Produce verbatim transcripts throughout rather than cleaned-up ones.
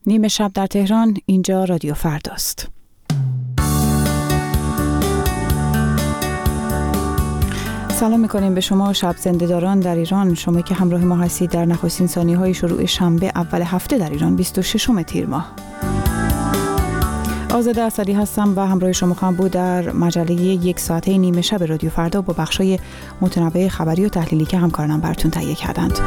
نیمه شب در تهران، اینجا رادیو فرداست. سلام میکنیم به شما شب زنده‌داران در ایران، شما که همراه ما هستید در نخستین ثانیه‌های شروع شنبه اول هفته در ایران بیست و ششم تیر ماه. آزاده اسدی هستم و همراه شما خواهم بود در مجله یک ساعته نیمه شب رادیو فردا با بخشای متنوع خبری و تحلیلی که همکارانم براتون تهیه کردند.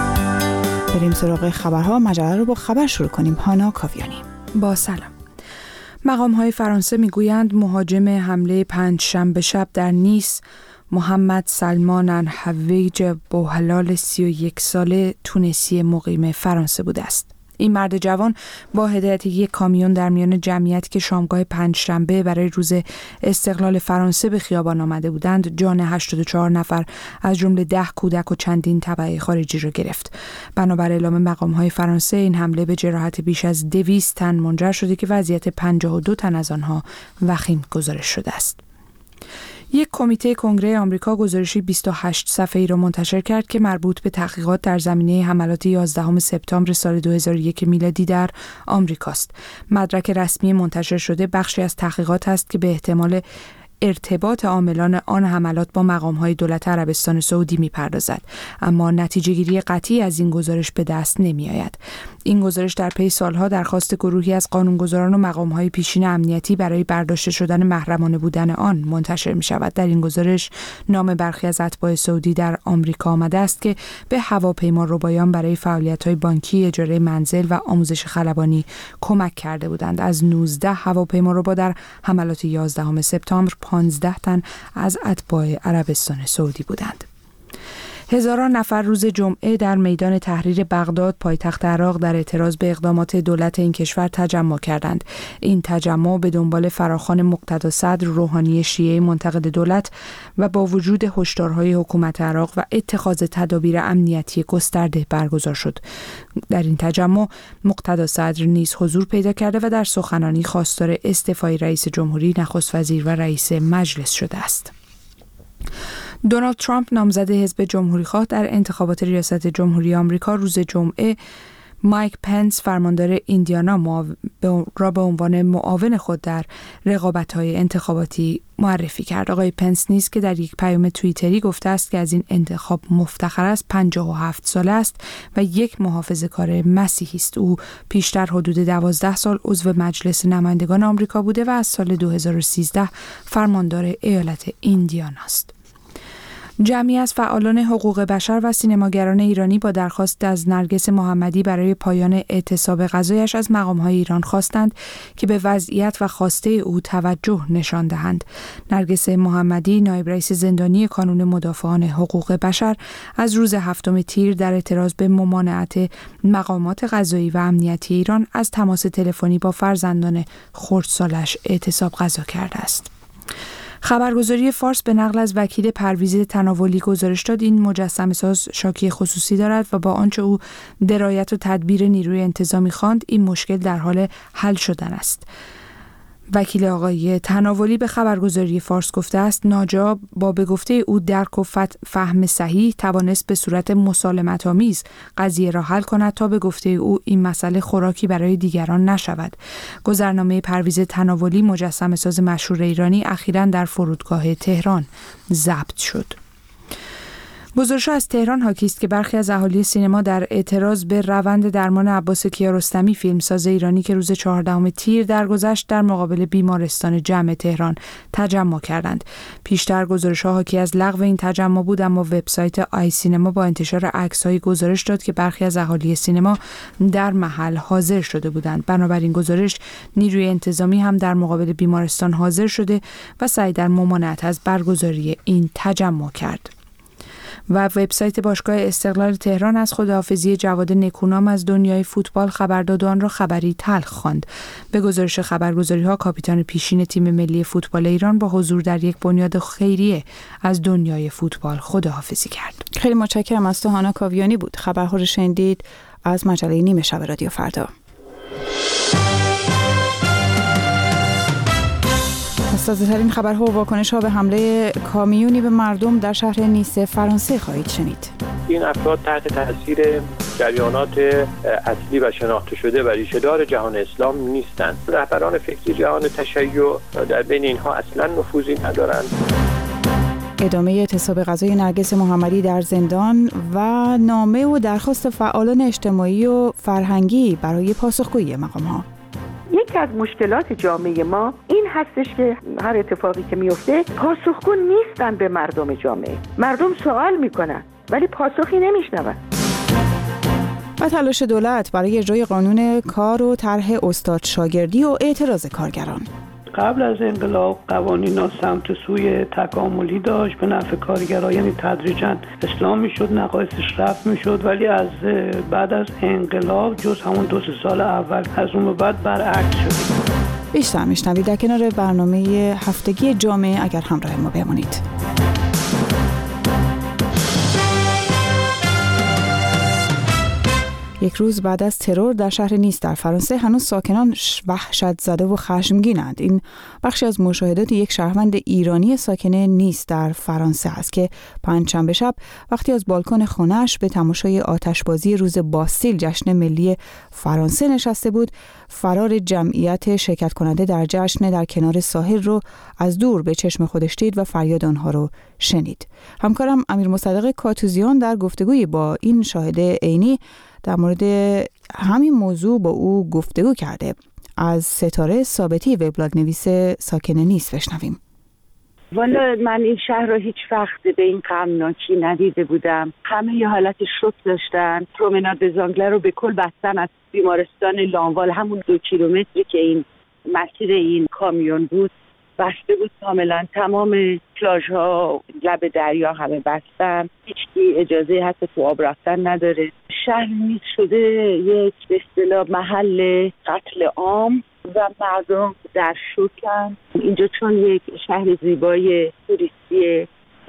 بریم سراغ خبرها. مجله رو با خبر شروع کنیم. هانا کاویانی. با سلام. مقام‌های فرانسه میگویند مهاجم حمله پنجشنبه شب در نیس محمد سلمان الحویج بوحلال سی و یک ساله تونسی مقیم فرانسه بوده است. این مرد جوان با هدایت یک کامیون در میان جمعیتی که شامگاه پنجشنبه برای روز استقلال فرانسه به خیابان آمده بودند جان هشتاد و چهار نفر از جمله ده کودک و چندین تبع خارجی را گرفت. بنابر اعلام مقام‌های فرانسه این حمله به جراحت بیش از دویست تن منجر شده که وضعیت پنجاه و دو تن از آنها وخیم گزارش شده است. یک کمیته کنگره آمریکا گزارشی بیست و هشت صفحه‌ای را منتشر کرد که مربوط به تحقیقات در زمینه حملات یازدهم سپتامبر سال دو هزار و یک میلادی در آمریکاست. مدرک رسمی منتشر شده بخشی از تحقیقات است که به احتمال ارتباط عاملان آن حملات با مقام‌های دولت عربستان سعودی می‌پردازد، اما نتیجه‌گیری قطعی از این گزارش به دست نمی‌آید. این گزارش در پی سالها درخواست گروهی از قانونگذاران و مقام‌های پیشین امنیتی برای برداشته شدن محرمانه بودن آن منتشر می‌شود. در این گزارش نام برخی از اتباع سعودی در آمریکا آمده است که به هواپیماربایان برای فعالیت‌های بانکی، اجاره منزل و آموزش خلبانی کمک کرده بودند. از نوزده هواپیماربا در حملات یازدهم سپتامبر پانزده تن از اتباع عربستان سعودی بودند. هزاران نفر روز جمعه در میدان تحریر بغداد پایتخت عراق در اعتراض به اقدامات دولت این کشور تجمع کردند. این تجمع به دنبال فراخوان مقتدا صدر روحانی شیعه منتقد دولت و با وجود هشدارهای حکومت عراق و اتخاذ تدابیر امنیتی گسترده برگزار شد. در این تجمع مقتدا صدر نیز حضور پیدا کرده و در سخنرانی خواستار استعفای رئیس جمهوری، نخست وزیر و رئیس مجلس شده است. دونالد ترامپ نامزد حزب جمهوری‌خواه در انتخابات ریاست جمهوری آمریکا روز جمعه مایک پنس فرماندار ایندیانا معاو... را به عنوان معاون خود در رقابت‌های انتخاباتی معرفی کرد. آقای پنس نیز که در یک پیام توییتری گفته است که از این انتخاب مفتخر است، پنجاه و هفت ساله است و یک محافظه‌کار مسیحی است. او پیشتر حدود دوازده سال عضو مجلس نمایندگان آمریکا بوده و از سال دو هزار و سیزده فرماندار ایالت ایندیانا است. جمعی از فعالان حقوق بشر و سینماگران ایرانی با درخواست از نرگس محمدی برای پایان اعتصاب غذایش از مقام‌های ایران خواستند که به وضعیت و خواسته او توجه نشان دهند. نرگس محمدی، نایب رئیس زندانی کانون مدافعان حقوق بشر، از روز هفتم تیر در اعتراض به ممانعت مقامات قضایی و امنیتی ایران از تماس تلفنی با فرزندان خردسالش اعتصاب غذا کرده است. خبرگزاری فارس به نقل از وکیل پرویز تناولی گزارش داد این مجسمه ساز شاکی خصوصی دارد و با آنچه او درایت و تدبیر نیروی انتظامی خواند این مشکل در حال حل شدن است. وکیل آقای تناولی به خبرگزاری فارس گفته است ناجا با به گفته او درک و فهم صحیح توانست به صورت مسالمت آمیز قضیه را حل کند تا به گفته او این مسئله خوراکی برای دیگران نشود. گذرنامه پرویز تناولی مجسمه ساز مشهور ایرانی اخیراً در فرودگاه تهران ضبط شد. گزارش از تهران حاکی است که برخی از اهالی سینما در اعتراض به روند درمان عباس کیارستمی فیلمساز ایرانی که روز چهاردهم تیر درگذشت در مقابل بیمارستان جمع تهران تجمع کردند. پیشتر گزارش‌ها حاکی از لغو این تجمع بود، اما وبسایت آی سینما با انتشار عکس‌های گزارش داد که برخی از اهالی سینما در محل حاضر شده بودند. بنابراین گزارش نیروی انتظامی هم در مقابل بیمارستان حاضر شده و سعی در ممانعت از برگزاری این تجمع کرد. و وبسایت باشگاه استقلال تهران از خداحافظی جواد نکونام از دنیای فوتبال خبر داد و آن را خبری تلخ خواند. به گزارش خبرگزاری‌ها کاپیتان پیشین تیم ملی فوتبال ایران با حضور در یک بنیاد خیریه از دنیای فوتبال خداحافظی کرد. خیلی متشکرم از تو هانا کاویانی بود. خبرها رو شنیدید از مجله نیمه شب رادیو فردا. از تازه‌ترین خبرها و واکنش‌ها به حمله کامیونی به مردم در شهر نیس فرانسه خواهید شنید. این افراد تحت تاثیر جریانات اصلی و شناخته شده و ریشه‌دار جهان اسلام نیستند. رهبران فکری جهان تشیع در بین اینها اصلا نفوذی ندارند. ادامه اعتصاب غذای نرگس محمدی در زندان و نامه و درخواست فعالان اجتماعی و فرهنگی برای پاسخگویی مقام‌ها. یکی از مشکلات جامعه ما این هستش که هر اتفاقی که میفته پاسخگو نیستن به مردم جامعه. مردم سوال میکنن ولی پاسخی نمیشنون. و تلاش دولت برای اجرای قانون کار و طرح استاد شاگردی و اعتراض کارگران. قبل از انقلاب قوانین سمت سوی تکاملی داشت به نفع کارگرها، یعنی تدریجاً اصلاح میشد، نقایصش رفع میشد، ولی از بعد از انقلاب جز همون دو سه سال اول از اون به بعد برعکس شد. بیشتر میشنوید در کنار برنامه هفتگی جامعه اگر همراه ما بمانید. یک روز بعد از ترور در شهر نیس در فرانسه هنوز ساکنان وحشت زده و خشمگینند. این بخشی از مشاهدات یک شهروند ایرانی ساکن نیس در فرانسه است که پنجشنبه شب وقتی از بالکن خانه‌اش به تماشای آتشبازی روز باستیل جشن ملی فرانسه نشسته بود، فرار جمعیت شرکت کننده در جشن در کنار ساحل رو از دور به چشم خودش دید و فریاد آنها رو شنید. همکارم امیر مصدق کاتوزیان در گفتگویی با این شاهد عینی در مورد همین موضوع با او گفتگو کرده. از ستاره ثابتی وبلاگ نویس ساکن نیس بشنویم. والا من این شهر رو هیچ وقت به این غمناکی ندیده بودم. همه یه حالت شوک داشتن. پرومناد زانگله رو به کل بستن. از بیمارستان لانوال، همون دو کیلومتری که این مسیر این کامیون بود، بسته بود کاملا. تمام پلاژ ها لب دریا همه بستن. هیچکی اجازه حتی تو آب رفتن نداره. شهر نیز شده یک به اصطلاح محل قتل عام و مردم در شوکن. اینجا چون یک شهر زیبای توریستی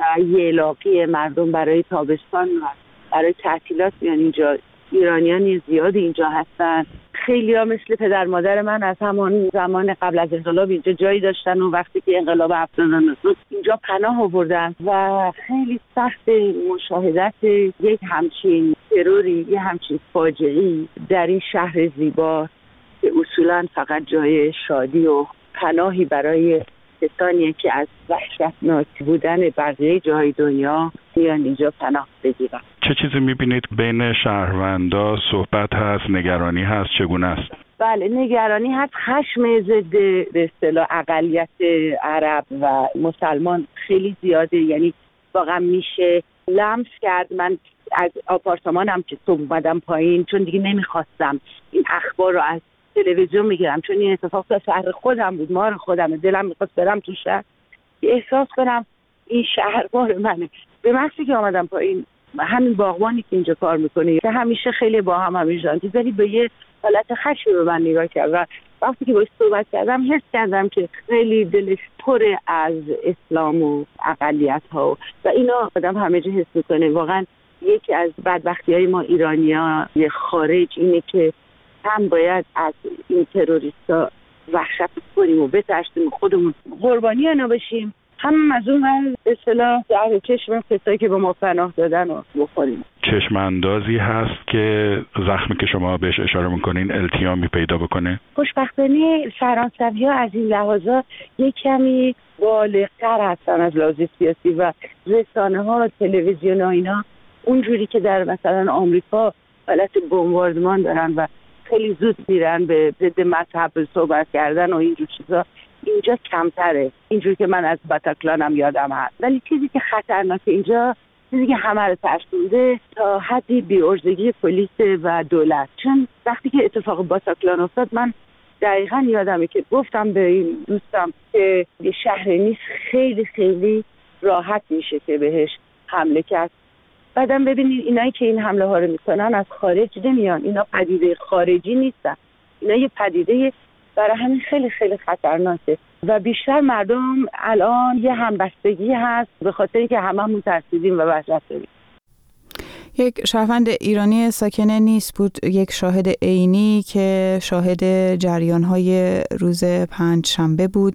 یلاقی، مردم برای تابستان و برای تعطیلات میان اینجا. ایرانیان زیادی اینجا هستن. خیلی ها مثل پدر مادر من از همان زمان قبل از انقلاب اینجا جایی داشتن و وقتی که انقلاب هفتاد و نه اینجا پناه آوردن و خیلی سخت مشاهدت یک همچین تروری، یک همچین فاجعه‌ای در این شهر زیبا که اصولا فقط جای شادی و پناهی برای کسانی که از وحشتناک بودن بقیه جای دنیا میان اینجا پناه بگیرن. چه چیزی میبینید بین شهروندا صحبت هست، نگرانی هست، چگونه است؟ بله، نگرانی هست. خشم ضد به اصطلاح اقلیت عرب و مسلمان خیلی زیاده. یعنی واقعا میشه لمس کرد. من از آپارتمانم که صبح اومدم پایین، چون دیگه نمیخواستم این اخبار رو از تلویزیون میگیرم، چون این اتفاق در شهر خودم بود، مار خودمه، دلم میخواست برم تو شهر احساس کنم این شهر مار منه. به محضی که آمدم پایین، همین باغبانی که اینجا کار میکنه که همیشه خیلی با هم همیشه ولی به یه حالت خشم به من نگاه کرد و وقتی که باش صحبت کردم حس کردم که خیلی دلش پر از اسلام و اقلیت ها و اینا آدم همه جا حس میکنه. واقعا یکی از بدبختی های ما ایرانی‌ها یه خارج اینه که هم باید از این تروریستا وحشت کنیم و بترسیم خودمون قربانی اینا بشیم، هم از اون ور به اصطلاح در چشم کسایی که به ما پناه دادن رو بخوریم. چشم اندازی هست که زخمی که شما بهش اشاره میکنین التیامی پیدا بکنه؟ خوشبختانه فرانسوی‌ها از این لحاظا یک کمی بالغ‌تر هستن از لحاظ سیاسی و رسانه ها، تلویزیون ها اینا اونجوری که در مثلا آمریکا حالت بمباردمان دارن و خیلی زود میرن به ضد مذهب صحبت کردن و اینجور چیزا، اینجا کمتره. اینجور که من از باتاکلانم یادم هست. ولی چیزی که خطرناک اینجا، چیزی که همه رو ترسونده تا حدی بی‌عرضگی پلیس و دولت. چون وقتی که اتفاق باتاکلان افتاد، من دقیقاً یادمه که گفتم به این دوستم که یه شهر نیست خیلی خیلی راحت میشه که بهش حمله کرد. بعدم ببینید اینایی که این حمله ها رو میکنن از خارج نمیان، اینا پدیده خارجی نیستن، اینا یه پدیده برای همین خیلی خیلی خطرناکه و بیشتر مردم الان یه همبستگی هست به خاطر اینکه هممون ترسیدیم و وحشت داریم. یک شهروند ایرانی ساکن نیس بود، یک شاهد عینی که شاهد جریان‌های روز پنج شنبه بود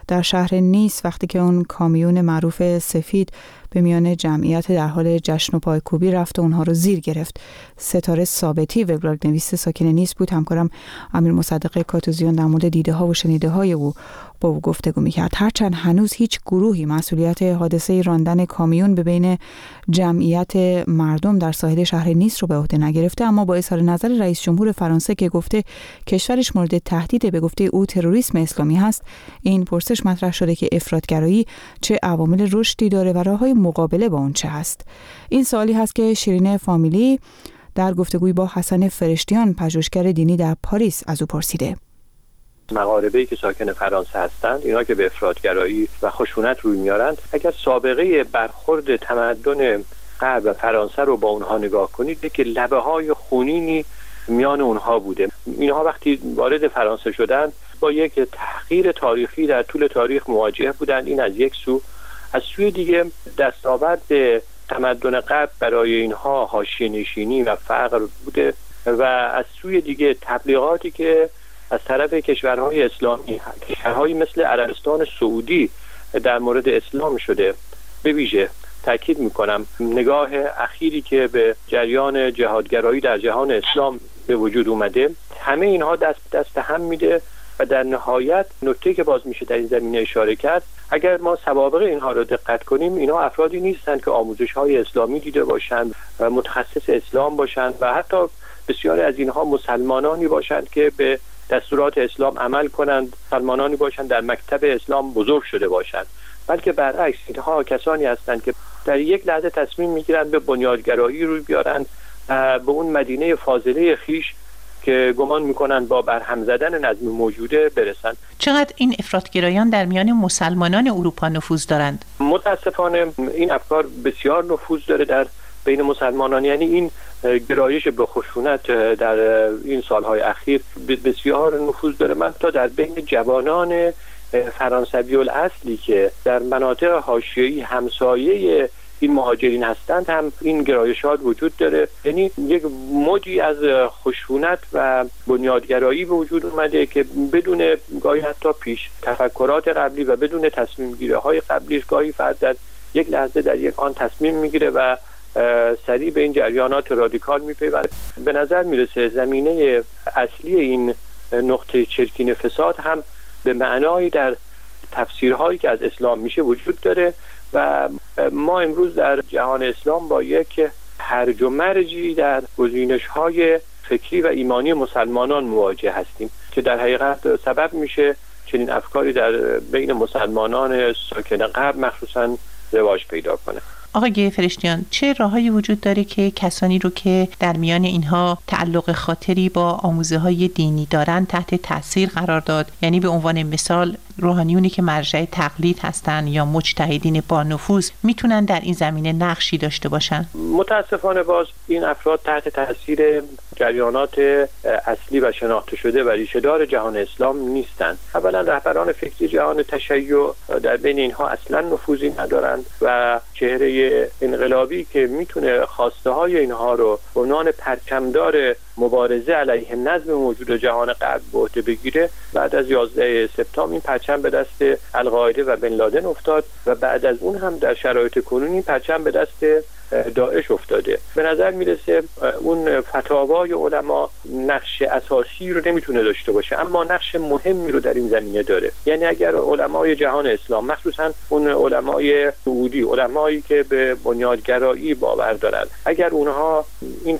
در شهر نیس وقتی که اون کامیون معروف سفید به میان جمعیت در حال جشن و پایکوبی رفت و اونها رو زیر گرفت. ستاره ثابتی وبلاگ نویس ساکن نیس بود. همکارم امیر مصدق کاتوزیان در مورد دیده ها و شنیده های او با او گفتگو میکرد. هرچند هنوز هیچ گروهی مسئولیت حادثه راندن کامیون به بین جمعیت مردم در ساحل شهر نیس رو به عهده نگرفته، اما با اظهار نظر رئیس جمهور فرانسه که گفته کشورش مورد تهدید به گفته او تروریسم اسلامی هست، این پرسش مطرح شده که افراطگرایی چه عوامل رشدی داره و راههای مقابله با اون چه هست. این سوالی هست که شیرین فامیلی در گفتگوی با حسن فرشتیان پژوهشگر دینی در پاریس از او پرسیده. مغاربه‌ای که ساکن فرانسه هستند، اینا که به افراطگرایی و خشونت روی میارند، اگر سابقه برخورد تمدن غرب و فرانسه رو با اونها نگاه کنید که لبه‌های خونینی میان اونها بوده. اینها وقتی وارد فرانسه شدند با یک تحقیر تاریخی در طول تاریخ مواجه بودند. این از یک سو. از سوی دیگه دستاورد تمدن غرب برای اینها حاشیه‌نشینی و فقر بوده و از سوی دیگه تبلیغاتی که از طرف کشورهای اسلامی، کشورهایی مثل عربستان سعودی در مورد اسلام شده. به ویژه تاکید میکنم نگاه اخیری که به جریان جهادگرایی در جهان اسلام به وجود اومده، همه اینها دست دست هم میده و در نهایت نکته که باز میشه در این زمینه اشاره کرد، اگر ما سوابق اینها رو دقت کنیم، اینها افرادی نیستند که آموزش‌های اسلامی دیده باشند و متخصص اسلام باشند و حتی بسیاری از اینها مسلمانانی باشند که به دستورات اسلام عمل کنند، مسلمانانی باشند در مکتب اسلام بزرگ شده باشند، بلکه برعکس اینها کسانی هستند که در یک لحظه تصمیم میگیرند به بنیادگرایی روی بیارند، به اون مدینه فاضله خیش که گمان میکنند با برهم زدن نظم موجوده برسند. چقدر این افراطگرایان در میان مسلمانان اروپا نفوذ دارند؟ متاسفانه این افکار بسیار نفوذ داره در بین مسلمانان. یعنی این گرایش به خشونت در این سالهای اخیر بسیار نفوذ داره. من تا در بین جوانان فرانسوی الاصلی که در مناطق حاشیه‌ای همسایه این مهاجرین هستند هم این گرایشات وجود داره. یعنی یک موجی از خشونت و بنیادگرایی به وجود اومده که بدون گاهی حتی پیش تفکرات قبلی و بدون تصمیم گیری های قبلی، گاهی فرد در یک لحظه در یک آن تصمیم میگیره و سریع به این جریانات رادیکال میپیونده. به نظر میرسه زمینه اصلی این نقطه چرکین فساد هم به معنایی در تفسیرهایی که از اسلام میشه وجود داره و ما امروز در جهان اسلام با یک هرج و مرجی در گزینش‌های فکری و ایمانی مسلمانان مواجه هستیم که در حقیقت سبب میشه چنین افکاری در بین مسلمانان ساکن غرب مخصوصاً رواج پیدا کنه. آقای فرشتیان، چه راههایی وجود داره که کسانی رو که در میان اینها تعلق خاطری با آموزه‌های دینی دارن تحت تاثیر قرار داد؟ یعنی به عنوان مثال روحانیونی که مرجع تقلید هستن یا مجتهدین با نفوذ میتونن در این زمینه نقشی داشته باشن؟ متاسفانه باز این افراد تحت تاثیر جریانات اصلی و شناخته شده و ریشه‌دار جهان اسلام نیستند. اولا رهبران فکری جهان تشیع در بین اینها اصلا نفوذی ندارند و چهره انقلابی که میتونه خواسته های اینها رو به عنوان پرچمدار مبارزه علیه نظم موجود جهان غرب به عهده بگیره، بعد از یازده سپتامبر این پرچم به دست القاعده و بن لادن افتاد و بعد از اون هم در شرایط کنونی پرچم به دست داعش افتاده. به نظر میرسه اون فتاوای علما نقش اساسی رو نمیتونه داشته باشه، اما نقش مهمی رو در این زمینه داره. یعنی اگر علمای جهان اسلام، مخصوصا اون علمای سعودی، علمایی که به بنیادگرایی باور دارند، اگر اونها این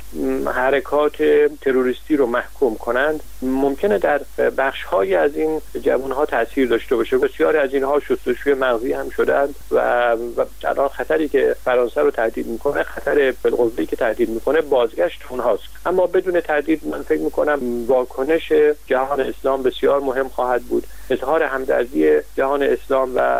حرکات تروریستی رو محکوم کنند، ممکنه در بخش‌های از این جوانها تاثیر داشته باشه. بسیاری از اینها شستشوی مغزی هم شدند و الان خطری که فرانسه رو تهدید میکنه، خطر بالقوه‌ای که تهدید میکنه بازگشت اونهاست. اما بدون تردید من فکر میکنم واکنش جهان اسلام بسیار مهم خواهد بود. اظهار همدردی جهان اسلام و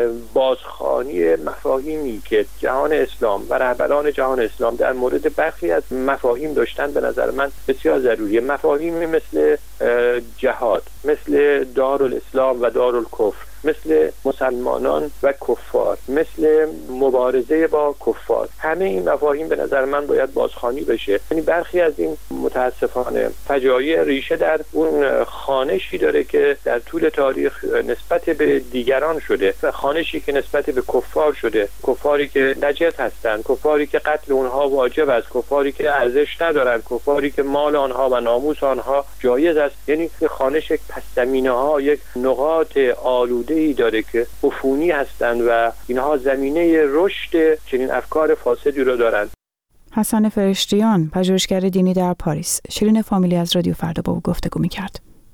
بازخوانی مفاهیمی که جهان اسلام و رهبران جهان اسلام در مورد برخی از مفاهیم داشتن به نظر من بسیار ضروریه. مفاهیمی مثل جهاد، مثل دارالاسلام و دارالکفر، مثل مسلمانان و کفار، مثل مبارزه با کفار. همه این مفاهیم به نظر من باید بازخوانی بشه. یعنی برخی از این متاسفانه فجایع ریشه در اون خوانشی داره که در طول تاریخ نسبت به دیگران شده و خوانشی که نسبت به کفار شده، کفاری که نجس هستند، کفاری که قتل اونها واجب است، کفاری که ارزش ندارند، کفاری که مال آنها و ناموس آنها جایز است. یعنی خوانش یک پس زمینه ها، یک نقاط آلوده‌ای داره که عفونی هستند و اینها زمینه رشد چنین افکار فاسدی رو دارند. حسن فرشتیان، پژوهشگر دینی در پاریس، شیرین فامیلی از رادیو فردا با او گفتگو می‌کرد.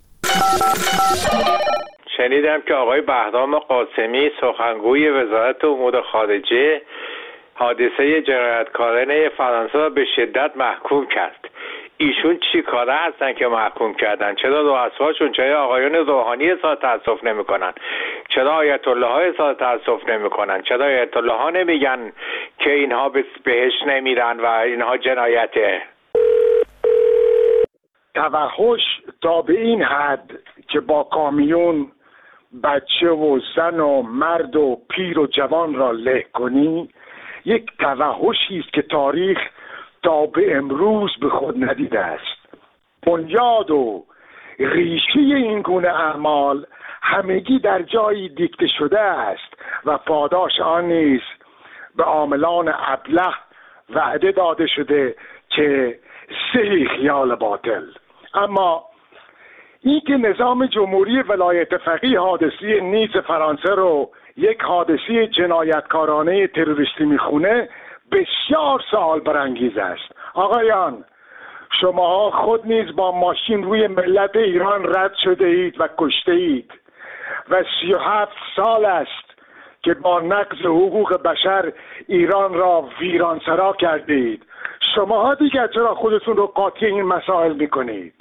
شنیدم که آقای بهرام قاسمی سخنگوی وزارت امور خارجه حادثه جنایتکارانه فرانسه را به شدت محکوم کرد. ایشون چی کاره هستن که محکوم کردن؟ چرا رؤساشون، چرا آقایان روحانی اظهار تأسف نمی‌کنن؟ چرا آیت الله ها اظهار تأسف نمی‌کنن؟ چرا آیت الله ها نمیگن که اینها بهش نمیرن و اینها جنایته؟ توحش تا به این حد که با کامیون بچه و زن و مرد و پیر و جوان را له کنی، یک توحشی است که تاریخ تا به امروز به خود ندیده است. بنیاد و ریشه این گونه اعمال همگی در جایی دیکته شده است و پاداش آن نیز به عاملان ابله وعده داده شده که صحیح خیال باطل. اما این که نظام جمهوری ولایت فقیه حادثه نیز فرانسه رو یک حادثه جنایتکارانه تروریستی میخونه بسیار سوال برانگیز است. آقایان، شما خود نیز با ماشین روی ملت ایران رد شده اید و کشته اید و سی و هفت سال است که با نقض حقوق بشر ایران را ویرانسرا کرده اید. شما دیگر چرا خودتون رو قاطی این مسائل میکنید؟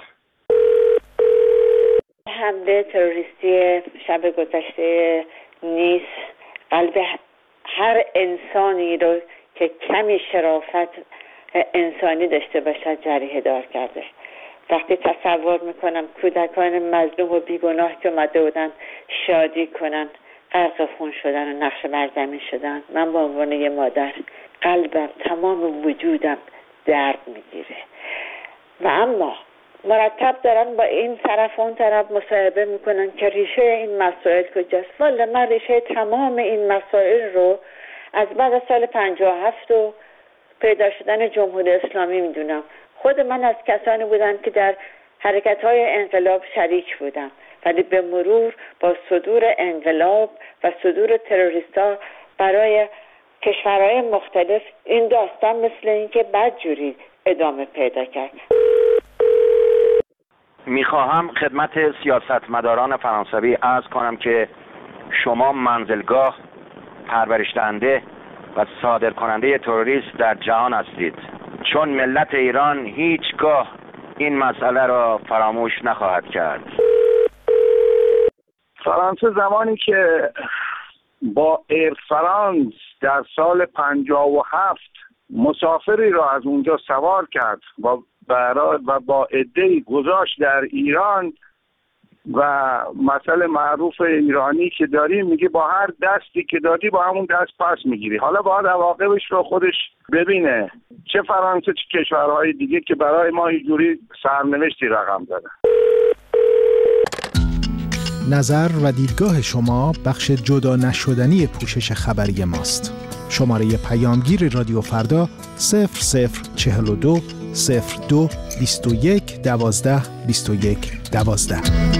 حمله تروریستی شب گذشته نیز قلب هر انسانی رو که کمی شرافت انسانی داشته باشد جریحه دار کرده. وقتی تصور میکنم کودکان مظلوم و بیگناه که اومده بودن شادی کنن، غرق خون شدن و نقش بر زمین شدن، من به عنوان یه مادر قلبم، تمام وجودم درد میگیره. و اما مرتب دارن با این طرف اون طرف مصاحبه میکنن که ریشه این مسائل کجاست. والا من ریشه تمام این مسائل رو از بعد از سال پنجاه و هفت و پیدا شدن جمهوری اسلامی میدونم. خود من از کسانی بودم که در حرکت‌های انقلاب شریک بودم، ولی به مرور با صدور انقلاب و صدور تروریستا برای کشورهای مختلف این داستان مثل این که بدجوری ادامه پیدا کرد. میخواهم خدمت سیاستمداران فرانسوی عرض کنم که شما منزلگاه، پرورش دهنده و صادر کننده تروریست در جهان هستید، چون ملت ایران هیچگاه این مسئله را فراموش نخواهد کرد. فرانسه زمانی که با ایر فرانس در سال پنجاه و هفت مسافری را از اونجا سوار کرد و برای و با عده‌ای گذاشت در ایران و مسئله معروف ایرانی که داریم میگه با هر دستی که دادی با همون دست پس میگیری. حالا باید عواقبش رو خودش ببینه، چه فرانسه چه کشورهای دیگه که برای ما اینجوری سرنوشتی رقم داده. نظر و دیدگاه شما بخش جدا نشدنی پوشش خبری ماست. شماره پیامگیر رادیو فردا صفر صفر چهل و دو صفر دو بیست و یک دوازده بیست و یک دوازده.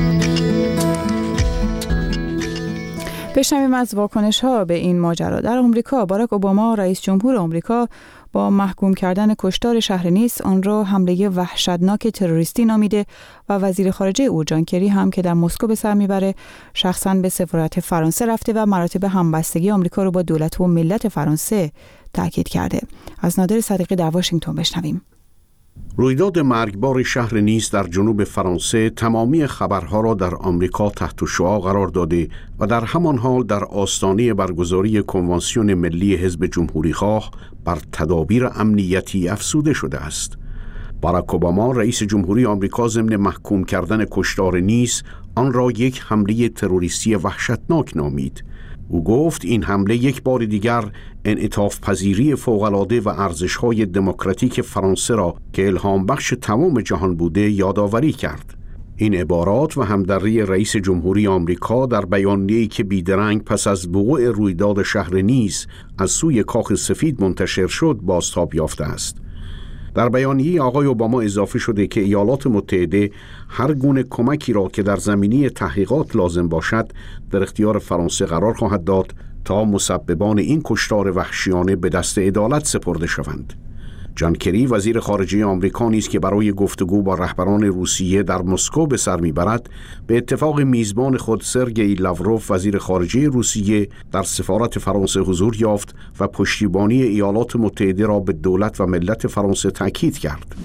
بشنویم از واکنش ها به این ماجرا. در آمریکا باراک اوباما رئیس جمهور آمریکا با محکوم کردن کشتار شهر نیس آن را حمله وحشتناک تروریستی نامیده و وزیر خارجه او جان کری هم که در مسکو به سر میبره شخصاً به سفارت فرانسه رفته و مراتب همبستگی آمریکا رو با دولت و ملت فرانسه تاکید کرده. از نادر صدیقی در واشنگتن بشنویم. رویداد مرگبار شهر نیس در جنوب فرانسه تمامی خبرها را در آمریکا تحت شعاع قرار داده و در همان حال در آستانه برگزاری کنوانسیون ملی حزب جمهوریخواه بر تدابیر امنیتی افزوده شده است. باراک اوباما رئیس جمهوری آمریکا ضمن محکوم کردن کشتار نیس آن را یک حمله تروریستی وحشتناک نامید. او گفت این حمله یک بار دیگر انعطاف پذیری فوق‌العاده و ارزش‌های دموکراتیک فرانسه را که الهام بخش تمام جهان بوده یادآوری کرد. این عبارات و همدردی رئیس جمهوری آمریکا در بیانیه‌ای که بیدرنگ پس از وقوع رویداد شهر نیس از سوی کاخ سفید منتشر شد بازتاب یافته است. در بیانیه آقای اوباما اضافه شده که ایالات متحده هر گونه کمکی را که در زمینه تحقیقات لازم باشد در اختیار فرانسه قرار خواهد داد تا مسببان این کشتار وحشیانه به دست عدالت سپرده شوند. جان کری وزیر خارجه آمریکا نیز که برای گفتگو با رهبران روسیه در مسکو به سر میبرد، به اتفاق میزبان خود سرگئی لاوروف وزیر خارجه روسیه در سفارت فرانسه حضور یافت و پشتیبانی ایالات متحده را به دولت و ملت فرانسه تاکید کرد.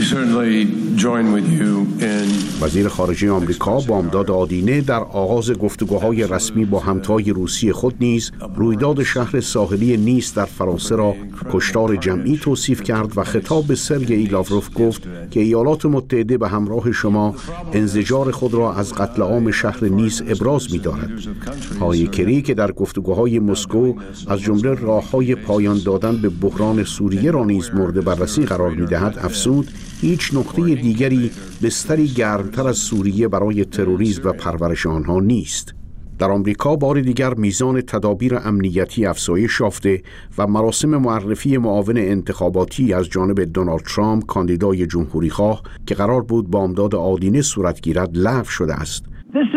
وزیر خارجه آمریکا بامداد آدینه در آغاز گفتگوهای رسمی با همتای روسی خود نیز رویداد شهر ساحلی نیس در فرانسه را کشتار جمعی توصیف کرد و خطاب به سرگئی لاوروف گفت که ایالات متحده به همراه شما انزجار خود را از قتل عام شهر نیس ابراز می‌دارد. آقای کری که در گفتگوهای مسکو از جمله راه‌های پایان دادن به بحران سوریه را نیز مورد بررسی قرار می‌دهد، افزود هیچ نقطه دیگری بستری گرمتر از سوریه برای تروریسم و پرورش آنها نیست. در آمریکا بار دیگر میزان تدابیر امنیتی افزایش یافته و مراسم معرفی معاون انتخاباتی از جانب دونالد ترامپ کاندیدای جمهوریخواه که قرار بود بامداد آدینه صورت گیرد لغو شده است.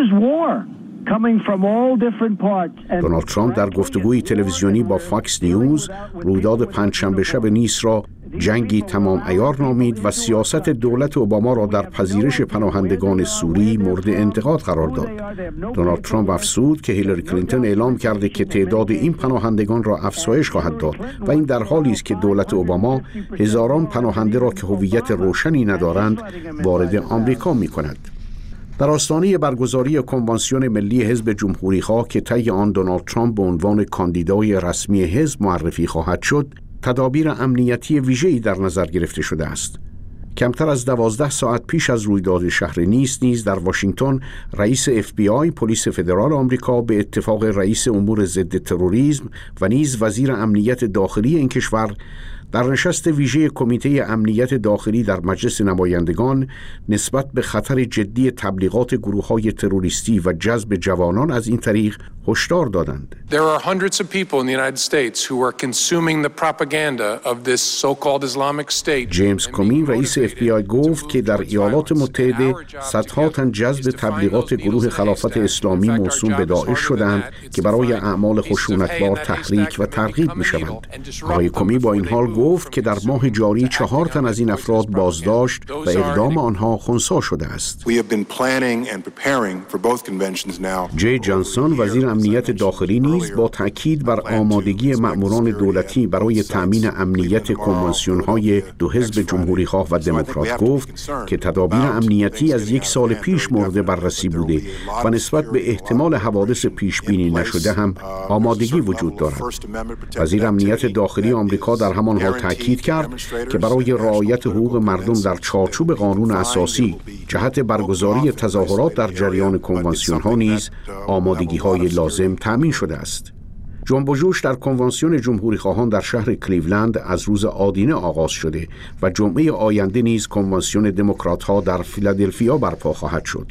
دونالد ترامپ در گفتگوی تلویزیونی با فاکس نیوز رویداد پنجشنبه شب نیس را جنگی تمام عیار نامید و سیاست دولت اوباما را در پذیرش پناهندگان سوری مورد انتقاد قرار داد. دونالد ترامپ افزود که هیلاری کلینتون اعلام کرده که تعداد این پناهندگان را افزایش خواهد داد و این در حالی است که دولت اوباما هزاران پناهنده را که هویت روشنی ندارند وارد آمریکا می‌کند. در آستانه برگزاری کنوانسیون ملی حزب جمهوریخواه که طی آن دونالد ترامپ به عنوان کاندیدای رسمی حزب معرفی خواهد شد، تدابیر امنیتی ویژه‌ای در نظر گرفته شده است. کمتر از دوازده ساعت پیش از رویداد شهر نیس نیز در واشنگتن رئیس اف بی آی پلیس فدرال آمریکا به اتفاق رئیس امور ضد تروریسم و نیز وزیر امنیت داخلی این کشور در نشست ویژه کمیته امنیت داخلی در مجلس نمایندگان نسبت به خطر جدی تبلیغات گروه‌های تروریستی و جذب جوانان از این طریق هشدار دادند. There are hundreds of people in the United States who are consuming the propaganda of this so-called Islamic State. جیمز کومی رئیس اف بی آی گفت که در ایالات متحده صدها تن جذب تبلیغات گروه خلافت اسلامی موسوم به داعش شدند که برای اعمال خشونتبار تحریک و ترغیب می‌شوند. آقای کومی با این حال گفت که در ماه جاری چهار تن از این افراد بازداشت و اقدام آنها خنثی شده است. جی جانسون وزیر امنیت داخلی نیز با تاکید بر آمادگی مأموران دولتی برای تأمین امنیت کنوانسیون‌های دو حزب جمهوریخواه و دموکرات گفت که تدابیر امنیتی از یک سال پیش مورد بررسی بوده و نسبت به احتمال حوادث پیش بینی نشده هم آمادگی وجود دارد. وزیر امنیت داخلی آمریکا در همان حال تاکید کرد که برای رعایت حقوق مردم در چارچوب قانون اساسی جهت برگزاری تظاهرات در جریان کنوانسیون‌ها نیز آمادگی‌های لازم تامین شده است. جنب و جوش در کنوانسیون جمهوریخواهان در شهر کلیولند از روز آدینه آغاز شده و جمعه آینده نیز کنوانسیون دموکرات‌ها در فیلادلفیا برپا خواهد شد.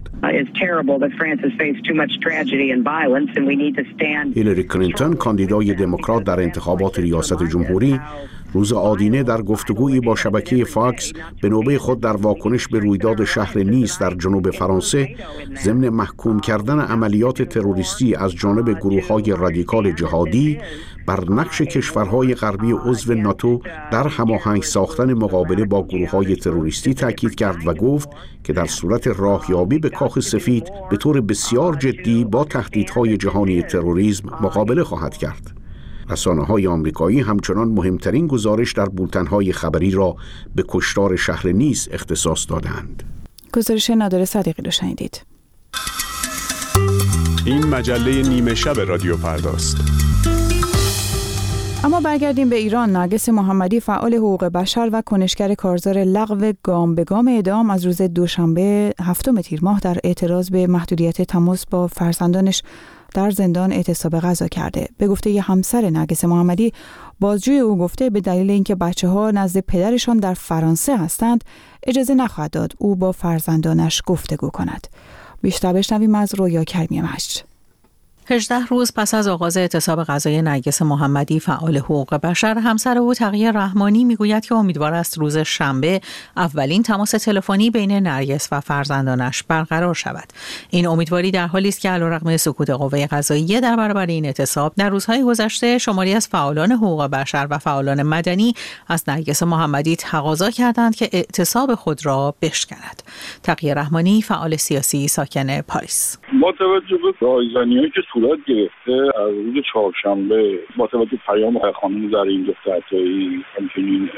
هیلاری کلینتون کاندیدای دموکرات در انتخابات ریاست جمهوری روز آدینه در گفتگویی با شبکه فاکس به نوبه خود در واکنش به رویداد شهر نیس در جنوب فرانسه ضمن محکوم کردن عملیات تروریستی از جانب گروه‌های رادیکال جهادی بر نقش کشورهای غربی عضو ناتو در هماهنگ ساختن مقابله با گروه‌های تروریستی تاکید کرد و گفت که در صورت راهیابی به کاخ سفید به طور بسیار جدی با تهدیدهای جهانی تروریسم مقابله خواهد کرد. رسانه‌های آمریکایی همچنان مهمترین گزارش در بولتن‌های خبری را به کشتار شهر نیس اختصاص دادند. گزارش نادر صدیقی رو شنیدید. این مجله نیمه شب رادیو فرداست. اما برگردیم به ایران. نرگس محمدی، فعال حقوق بشر و کنشگر کارزار لغو گام به گام اعدام، از روز دوشنبه هفتم تیر ماه در اعتراض به محدودیت تماس با فرزندانش در زندان اعتصاب غذا کرده. به گفته ی همسر نرگس محمدی، بازجوی او گفته به دلیل اینکه بچه‌ها نزد پدرشان در فرانسه هستند، اجازه نخواهد داد او با فرزندانش گفتگو کند. بیشتر بشنویم از رویا کریمی مشت. هجده روز پس از آغاز اعتصاب غذای نرگس محمدی، فعال حقوق بشر، همسر او تقی رحمانی میگوید که امیدوار است روز شنبه اولین تماس تلفنی بین نرگس و فرزندانش برقرار شود. این امیدواری در حالی است که علیرغم سکوت قوه قضاییه در برابر این اعتصاب، در روزهای گذشته شماری از فعالان حقوق بشر و فعالان مدنی از نرگس محمدی تقاضا کردند که اعتصاب خود را بشکند. تقی رحمانی، فعال سیاسی ساکن پاریس: با توجه به رایزنی‌هایی که صورت گرفته از روز چهارشنبه با توجه پیام خانم زرین دکتر عطایی، همچنین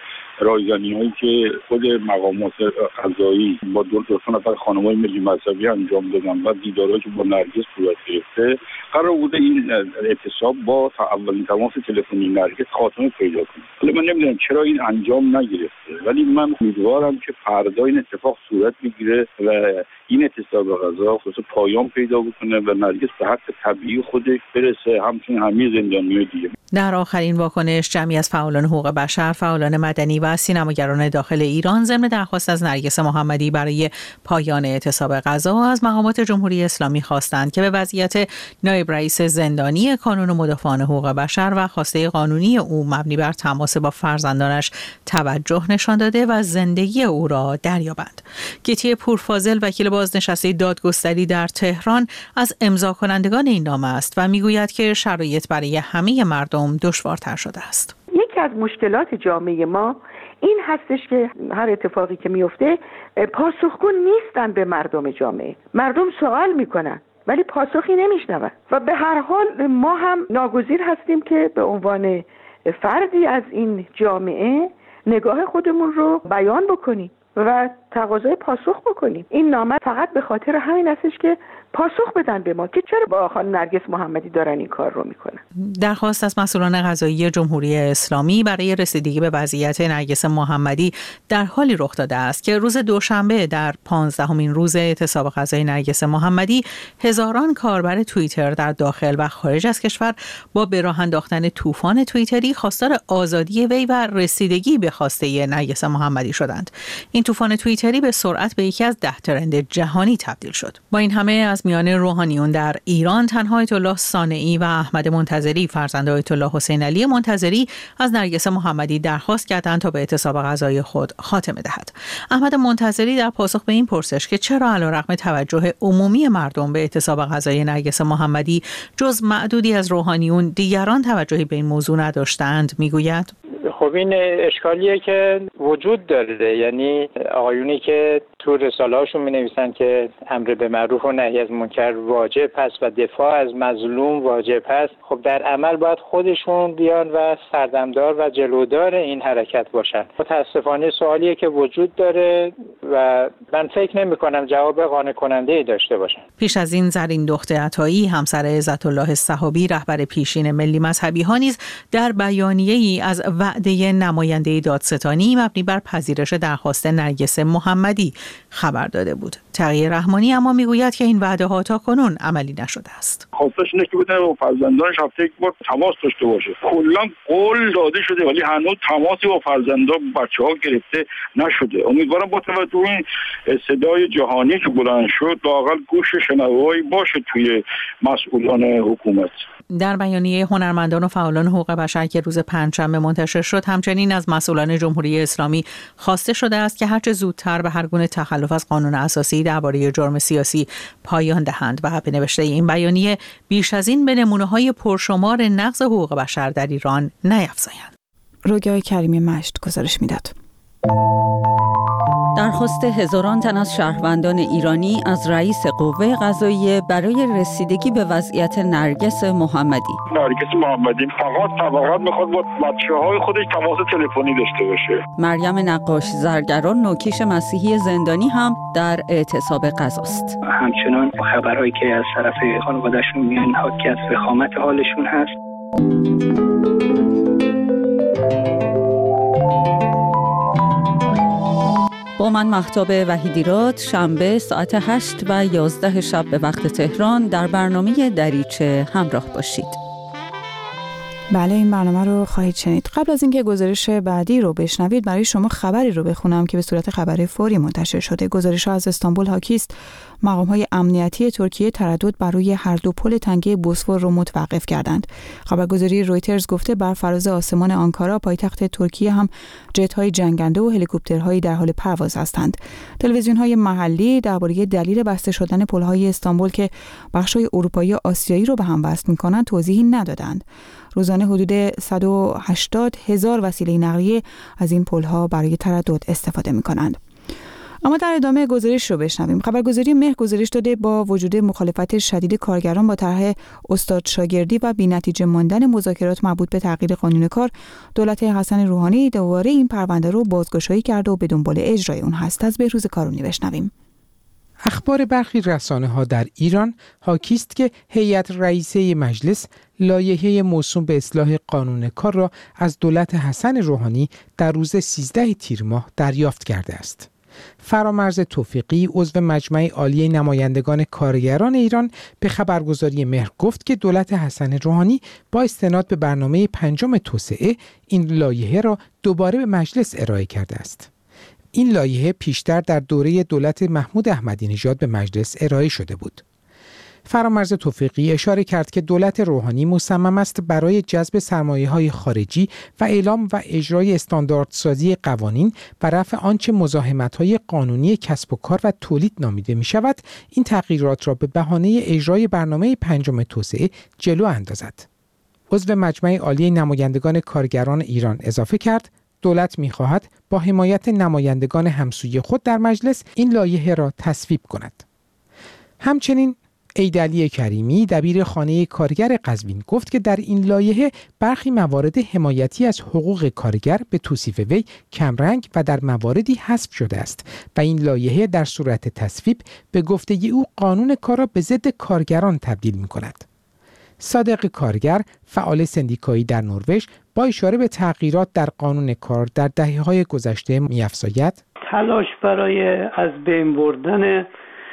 رایزنی هایی که خود مقامات قضایی با دو تا نفر خانم‌های ملی مذهبی انجام دادن و دیدارهایی که با نرگس صورت گرفته، قرار بوده این اعتصاب با اولین تماس تلفنی نرگس خاتمه پیدا کنه. حالا من نمیدونم چرا این انجام نگرفته، ولی من امیدوارم که فردا این اتفاق صورت بگیره و این اعتصاب غذا خصوص پایان پیدا بکنه و نرگس به حق طبیعی خودش برسه، همچنین همه زندانی‌های دیگه. در آخرین واکنش، جمعی از فعالان حقوق بشر، فعالان مدنی و سینماگران داخل ایران ضمن درخواست از نرگس محمدی برای پایان اعتصاب غذا از مقامات جمهوری اسلامی خواستند که به وضعیت نایب رئیس زندانی کانون مدافعان حقوق بشر و خواسته قانونی او مبنی بر تماس با فرزندانش توجه نشان داده و زندگی او را دریابند. گیتی پورفاضل، وکیل بازنشسته دادگستری در تهران، از امضا کنندگان این نامه است و میگوید که شرایط برای همه مردم دشوارتر شده است. یکی از مشکلات جامعه ما این هستش که هر اتفاقی که میفته پاسخگو نیستن به مردم جامعه. مردم سوال میکنن ولی پاسخی نمیشنون و به هر حال ما هم ناگزیر هستیم که به عنوان فردی از این جامعه نگاه خودمون رو بیان بکنیم و تقاضای پاسخ بکنیم. این نامه فقط به خاطر همین هستش که پاسخ بدن به ما که چرا با خانم نرگس محمدی دارن این کار رو میکنن. درخواست از مسئولان قضایی جمهوری اسلامی برای رسیدگی به وضعیت نرگس محمدی در حالی رخ داده است که روز دوشنبه در پانزدهمین روز اعتصاب غذای نرگس محمدی، هزاران کاربر توییتر در داخل و خارج از کشور با به راه انداختن طوفان توییتری خواستار آزادی وی و رسیدگی به خواسته نرگس محمدی شدند. این طوفان توییتری به سرعت به یکی از ده ترند جهانی تبدیل شد. با این همه از میان روحانیون در ایران، تنها آیت الله صانعی و احمد منتظری، فرزند آیت الله حسین علی منتظری، از نرگس محمدی درخواست کردند تا به اعتصاب غذای خود خاتمه دهد. احمد منتظری در پاسخ به این پرسش که چرا علیرغم توجه عمومی مردم به اعتصاب غذای نرگس محمدی جز معدودی از روحانیون دیگران توجهی به این موضوع نداشتند، میگوید: خب این اشکالیه که وجود داره، یعنی آقایونی که تو رساله هاشون می نویسن که امر به معروف و نهی از منکر واجب هست و دفاع از مظلوم واجب هست، خب در عمل باید خودشون بیان و سردمدار و جلودار این حرکت باشن. متاسفانه سوالیه که وجود داره و من فکر نمی کنم جواب قانع کننده ای داشته باشن. پیش از این زرین دختر عطایی، همسر عزت الله صحابی، رهبر پیشین ملی مذهبی ها، نیز در بیانیه‌ای از وعده نماینده دادستانی مبنی بر پذیرش درخواست نرگس محمدی خبر داده بود. تقی رحمانی اما میگوید که این وعده ها تا کنون عملی نشده است. خواستش اینه که بتونه با فرزندانش هفته یک بار تماس داشته باشه. کلا قول داده شده ولی هنوز تماسی با فرزندان بچه‌ها گرفته نشده. امیدوارم با توجه به این صدای جهانی که بلند شد لااقل گوش شنوایی باشه توی مسئولان حکومت. در بیانیه هنرمندان و فعالان حقوق بشر که روز پنجشنبه منتشر شد، همچنین از مسئولان جمهوری اسلامی خواسته شده است که هرچه زودتر به هر گونه تخلف از قانون اساسی درباره جرم سیاسی پایان دهند و به نوشته این بیانیه بیش از این به نمونه‌های پرشمار نقض حقوق بشر در ایران نیفزایند. رویا کریمی مشت گزارش میداد. درخواست هزاران تن از شهروندان ایرانی از رئیس قوه قضاییه برای رسیدگی به وضعیت نرگس محمدی. نرگس محمدی فقط فقط میخواد با بچه‌های خودش تماس تلفنی داشته باشه. مریم نقاش زرگران، نوکیش مسیحی زندانی، هم در اعتصاب غذاست. همچنان خبرهایی که از طرف خانواده‌شون میان حاکی از وخامت حالشون هست. با من مهتاب وحیدیراد شنبه ساعت هشت و یازده شب به وقت تهران در برنامه دریچه همراه باشید. بله، این برنامه رو خواهید شنید. قبل از اینکه گزارش بعدی رو بشنوید، برای شما خبری رو بخونم که به صورت خبر فوری منتشر شده. گزارش‌ها از استانبول حاکی است. مقام‌های امنیتی ترکیه تردد بر روی هر دو پل تنگه بوسفور رو متوقف کردند. خبرگزاری رویترز گفته بر فراز آسمان آنکارا پایتخت ترکیه هم جت‌های جنگنده و هلیکوپترهایی در حال پرواز هستند. تلویزیون‌های محلی درباره دلیل بسته شدن پل‌های استانبول که بخش‌های اروپایی و آسیایی رو به هم وصل می‌کنند توضیحی ندادند. روزانه حدود صد و هشتاد هزار وسیله نقلیه از این پل‌ها برای تردد استفاده می‌کنند. اما در ادامه گزارش رو بشنویم. خبرگزاری مهر گزارش داده با وجود مخالفت شدید کارگران با طرح استاد شاگردی و بی‌نتیجه ماندن مذاکرات مربوط به تغییر قانون کار، دولت حسن روحانی دوباره این پرونده رو بازگشایی کرده و به دنبال اجرای اون هست. از بهروز کارونی بشنویم. اخبار برخی رسانه‌ها در ایران حاکی است که هیئت رئیسه مجلس لایحه موسوم به اصلاح قانون کار را از دولت حسن روحانی در روز سیزده تیر ماه دریافت کرده است. فرامرز توفیقی عضو مجمع عالی نمایندگان کارگران ایران به خبرگزاری مهر گفت که دولت حسن روحانی با استناد به برنامه پنجم توسعه این لایحه را دوباره به مجلس ارائه کرده است. این لایحه پیشتر در دوره دولت محمود احمدی نژاد به مجلس ارائه شده بود. فرامرز توفیقی اشاره کرد که دولت روحانی مصمم است برای جذب سرمایه‌های خارجی و اعلام و اجرای استانداردسازی قوانین و رفع آنچه مزاحمت‌های قانونی کسب و کار و تولید نامیده می‌شود، این تغییرات را به بهانه اجرای برنامه پنجم توسعه جلو اندازد. عضو مجمع عالی نمایندگان کارگران ایران اضافه کرد دولت می‌خواهد با حمایت نمایندگان همسوی خود در مجلس این لایحه را تصویب کند. همچنین ایدعلی کریمی دبیر خانه کارگر قزوین گفت که در این لایحه برخی موارد حمایتی از حقوق کارگر به توصیف وی کمرنگ و در مواردی حذف شده است و این لایحه در صورت تصویب به گفته او قانون کار را به ضد کارگران تبدیل می‌کند. صادق کارگر فعال سندیکایی در نروژ با اشاره به تغییرات در قانون کار در دهه‌های گذشته می‌افزاید تلاش برای از بین بردن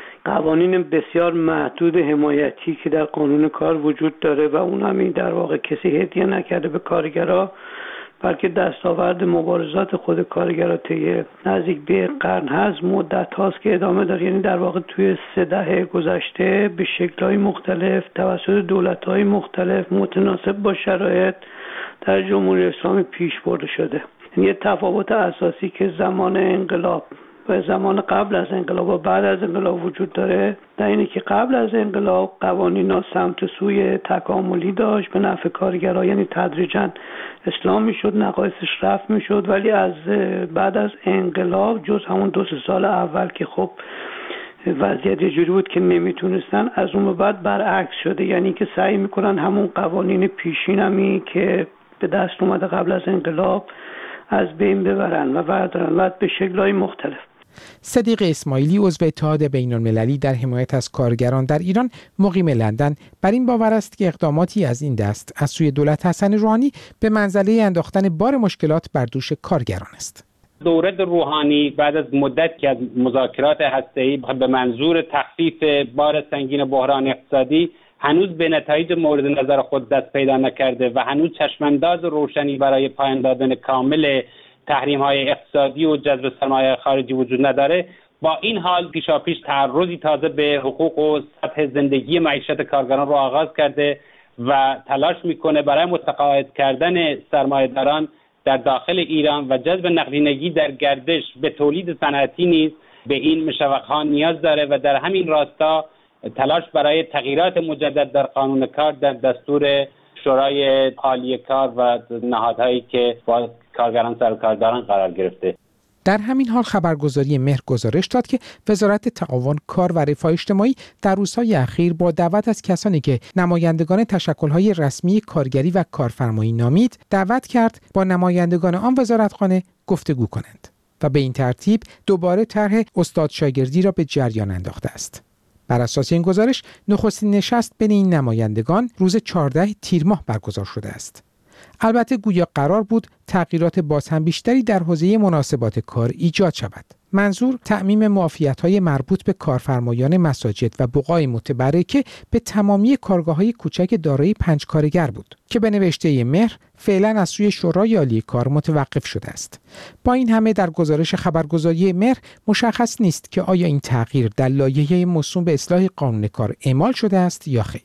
قوانین بسیار محدود حمایتی که در قانون کار وجود داره و اون هم این در واقع کسی هدیه نکرده به کارگرها، بلکه دستاورد مبارزات خود کارگرها طی نزدیک به قرن هست، مدت هاست که ادامه داره. یعنی در واقع توی سه دهه گذشته به شکل‌های مختلف توسط دولت‌های مختلف متناسب با شرایط در جمهوری اسلامی پیش برده شده. یه تفاوت اساسی که زمان انقلاب و زمان قبل از انقلاب و بعد از انقلاب وجود داره در اینه که قبل از انقلاب قوانینا سمت سوی تکاملی داشت به نفع کارگرها، یعنی تدریجاً اصلاح میشد، نقایصش رفع میشد، ولی از بعد از انقلاب جز همون دو سه سال اول که خب وضعیت یه جوری بود که نمیتونستن، از اون به بعد برعکس شده، یعنی که سعی میکنن همون قوانین پیشینمی که به دست اومده قبل از انقلاب از بین ببرن و بردارن و به شکل‌های مختلف. صدیق اسماعیلی عضو اتحاد بین‌المللی در حمایت از کارگران در ایران مقیم لندن بر این باور است که اقداماتی از این دست از سوی دولت حسن روحانی به منزله انداختن بار مشکلات بر دوش کارگران است. دولت روحانی بعد از مدت که از مذاکرات هسته‌ای به منظور تخفیف بار سنگین بحران اقتصادی هنوز به نتایج مورد نظر خود دست پیدا نکرده و هنوز چشمانداز روشنی برای پایان دادن کامل تحریم‌های اقتصادی و جذب سرمایه خارجی وجود نداره، با این حال پیشاپیش تعرضی تازه به حقوق و سطح زندگی معیشت کارگران را آغاز کرده و تلاش میکنه برای متقاعد کردن سرمایه‌داران در داخل ایران و جذب نقدینگی در گردش به تولید صنعتی نیز به این مشوق‌ها نیاز داره و در همین راستا تلاش برای تغییرات مجدد در قانون کار در دستور شورای عالی کار و نهادهایی که با کارگران سر کار دارن قرار گرفته. در همین حال خبرگزاری مهر گزارش داد که وزارت تعاون کار و رفاه اجتماعی در روزهای اخیر با دعوت از کسانی که نمایندگان تشکل‌های رسمی کارگری و کارفرمایی نامید دعوت کرد با نمایندگان آن وزارتخانه گفتگو کنند و به این ترتیب دوباره طرح استاد شاگردی را به جریان انداخته است. بر اساس این گزارش نخستین نشست بین این نمایندگان روز چهاردهم تیر ماه برگزار شده است. البته گویا قرار بود تغییرات باز هم بیشتری در حوزه مناسبات کار ایجاد شود. منظور تعمیم معافیت‌های مربوط به کارفرمایان مساجد و بقاع متبرکه به تمامی کارگاه‌های کوچک دارای پنج کارگر بود که به نوشته مهر فعلا از سوی شورای عالی کار متوقف شده است. با این همه در گزارش خبرگزاری مهر مشخص نیست که آیا این تغییر در لایحه موسوم به اصلاح قانون کار اعمال شده است یا خیر.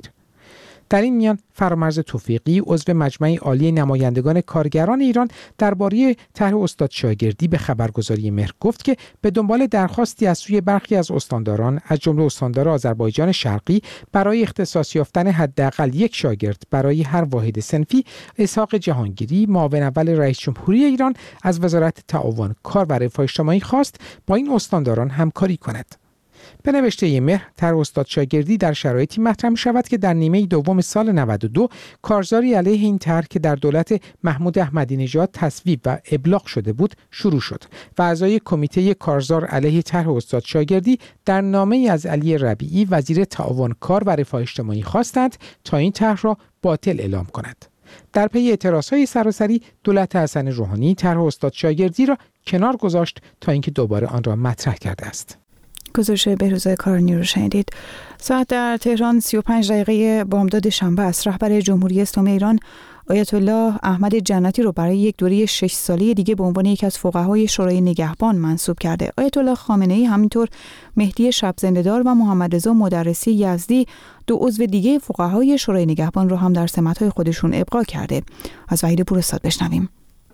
در این میان فرامرز توفیقی عضو مجمع عالی نمایندگان کارگران ایران درباره طرح استاد شاگردی به خبرگزاری مهر گفت که به دنبال درخواستی از سوی برخی از استانداران از جمله استاندار آذربایجان شرقی برای اختصاص یافتن حداقل یک شاگرد برای هر واحد صنفی، اسحاق جهانگیری معاون اول رئیس جمهوری ایران از وزارت تعاون کار و رفاه اجتماعی خواست با این استانداران همکاری کند. به نوشته مهر، طرح استاد شاگردی در شرایطی مطرح می شود که در نیمه دوم سال نود و دو کارزاری علیه این طرح که در دولت محمود احمدی نژاد تصویب و ابلاغ شده بود شروع شد و اعضای کمیته کارزار علیه طرح استاد شاگردی در نامه‌ای از علی ربیعی وزیر تعاون کار و رفاه اجتماعی خواستند تا این طرح را باطل اعلام کند. در پی اعتراضهای سراسری دولت حسن روحانی طرح استاد شاگردی را کنار گذاشت تا اینکه دوباره آن را مطرح کرده است. گزارش بهروز کارنی رو شنیدید. ساعت در تهران سی و پنج دقیقه بامداد شنبه است. رهبر جمهوری اسلامی ایران آیت الله احمد جنتی رو برای یک دوره شش ساله دیگه به عنوان یک از فقهای شورای نگهبان منصوب کرده. آیت الله خامنه‌ای همینطور مهدی شب‌زنده‌دار و محمد رضا مدرسی یزدی دو عضو دیگه فقهای شورای نگهبان رو هم در سمت‌های خودشون ابقا کرده. از وحید پوراستاد بشنویم.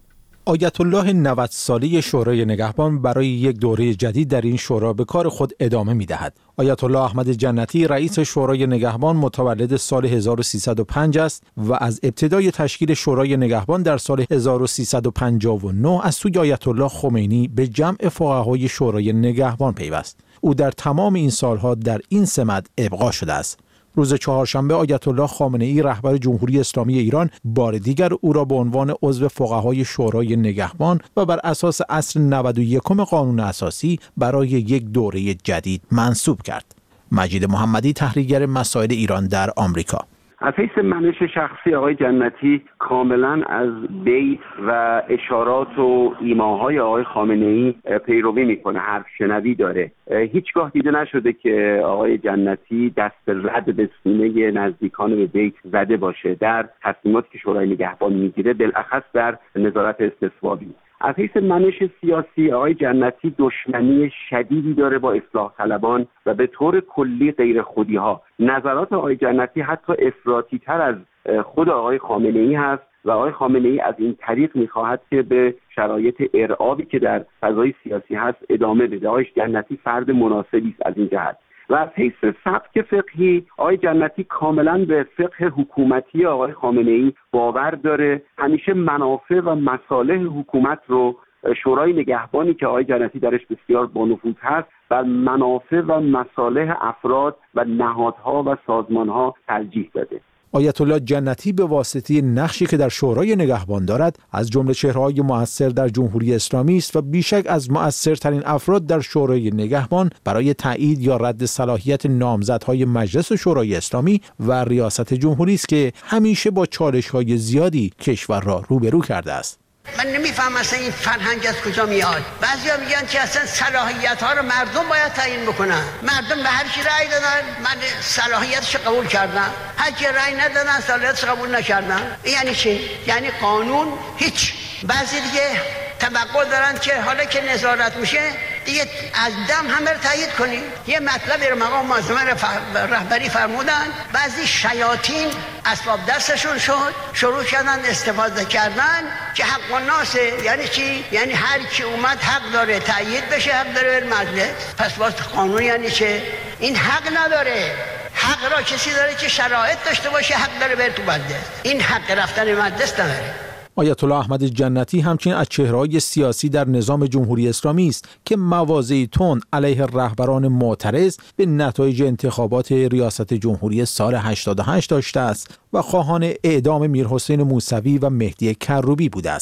آیت الله نود ساله شورای نگهبان برای یک دوره جدید در این شورا به کار خود ادامه می‌دهد. آیت الله احمد جنتی رئیس شورای نگهبان متولد سال هزار و سیصد و پنج است و از ابتدای تشکیل شورای نگهبان در سال هزار و سیصد و پنجاه و نه از سوی آیت الله خمینی به جمع فقهای شورای نگهبان پیوست. او در تمام این سالها در این سمت ابقا شده است. روز چهارشنبه آیت الله خامنه‌ای رهبر جمهوری اسلامی ایران بار دیگر او را به عنوان عضو فقهای شورای نگهبان و بر اساس اصل نود و یک قانون اساسی برای یک دوره جدید منصوب کرد. مجید محمدی، تحلیلگر مسائل ایران در آمریکا. از حیث منش شخصی آقای جنتی کاملا از بیت و اشارات و ایماهای آقای خامنه‌ای پیروی میکنه، حرف شنوی داره. هیچگاه دیده نشده که آقای جنتی دست رد به سینه نزدیکان به بیت زده باشه در تصمیماتی که شورای نگهبان میگیره، بالاخص در نظارت استصوابی. از حیث منش سیاسی آقای جنتی دشمنی شدیدی داره با اصلاح طلبان و به طور کلی غیر خودی ها. نظرات آقای جنتی حتی افراطی تر از خود آقای خامنه‌ای هست و آقای خامنه‌ای از این طریق میخواهد که به شرایط ارعابی که در فضای سیاسی هست ادامه بده. آقای جنتی فرد مناسبی است از این جهت. و از حیث سبک فقهی آقای جنتی کاملا به فقه حکومتی آقای خامنه‌ای باور داره. همیشه منافع و مصالح حکومت رو شورای نگهبانی که آقای جنتی درش بسیار بانفوذ هست بر منافع و مصالح افراد و نهادها و سازمانها ترجیح داده. آیت الله جنتی به واسطه نقشی که در شورای نگهبان دارد از جمله چهره‌های مؤثر در جمهوری اسلامی است و بیشک از مؤثرترین افراد در شورای نگهبان برای تایید یا رد صلاحیت نامزدهای مجلس شورای اسلامی و ریاست جمهوری است که همیشه با چالش‌های زیادی کشور را روبرو کرده است. من نمیفهم اصلا این فرهنگ از کجا میاد. بعضیا میگن که اصلا صلاحیت ها رو مردم باید تعیین بکنن. مردم به هر کی رأی دادن، من صلاحیتش قبول کردم. هر کی رأی ندادن صلاحیتش قبول نکردن. یعنی چی؟ یعنی قانون هیچ. بعضی دیگه توقع دارن که حالا که نظارت میشه دیگه از دم همه رو تایید کنیم. یه مطلبی رو مقام معظم رهبری فرمودن، بعضی شیاطین اسباب دستشون شد، شروع کردن استفاده کردن که حق و ناسه. یعنی چی؟ یعنی هر کی اومد حق داره تایید بشه، حق داره بر مجلس. پس باز قانون یعنی چه؟ این حق نداره. حق را کسی داره که شرایط داشته باشه، حق داره بره تو مجلس. این حق رفتن مجلس نداره. آیت الله احمد جنتی همچنین از چهره‌های سیاسی در نظام جمهوری اسلامی است که مواضعی تند علیه رهبران معترض به نتایج انتخابات ریاست جمهوری سال هشتاد و هشت داشته است و خواهان اعدام میرحسین موسوی و مهدی کروبی بوده است.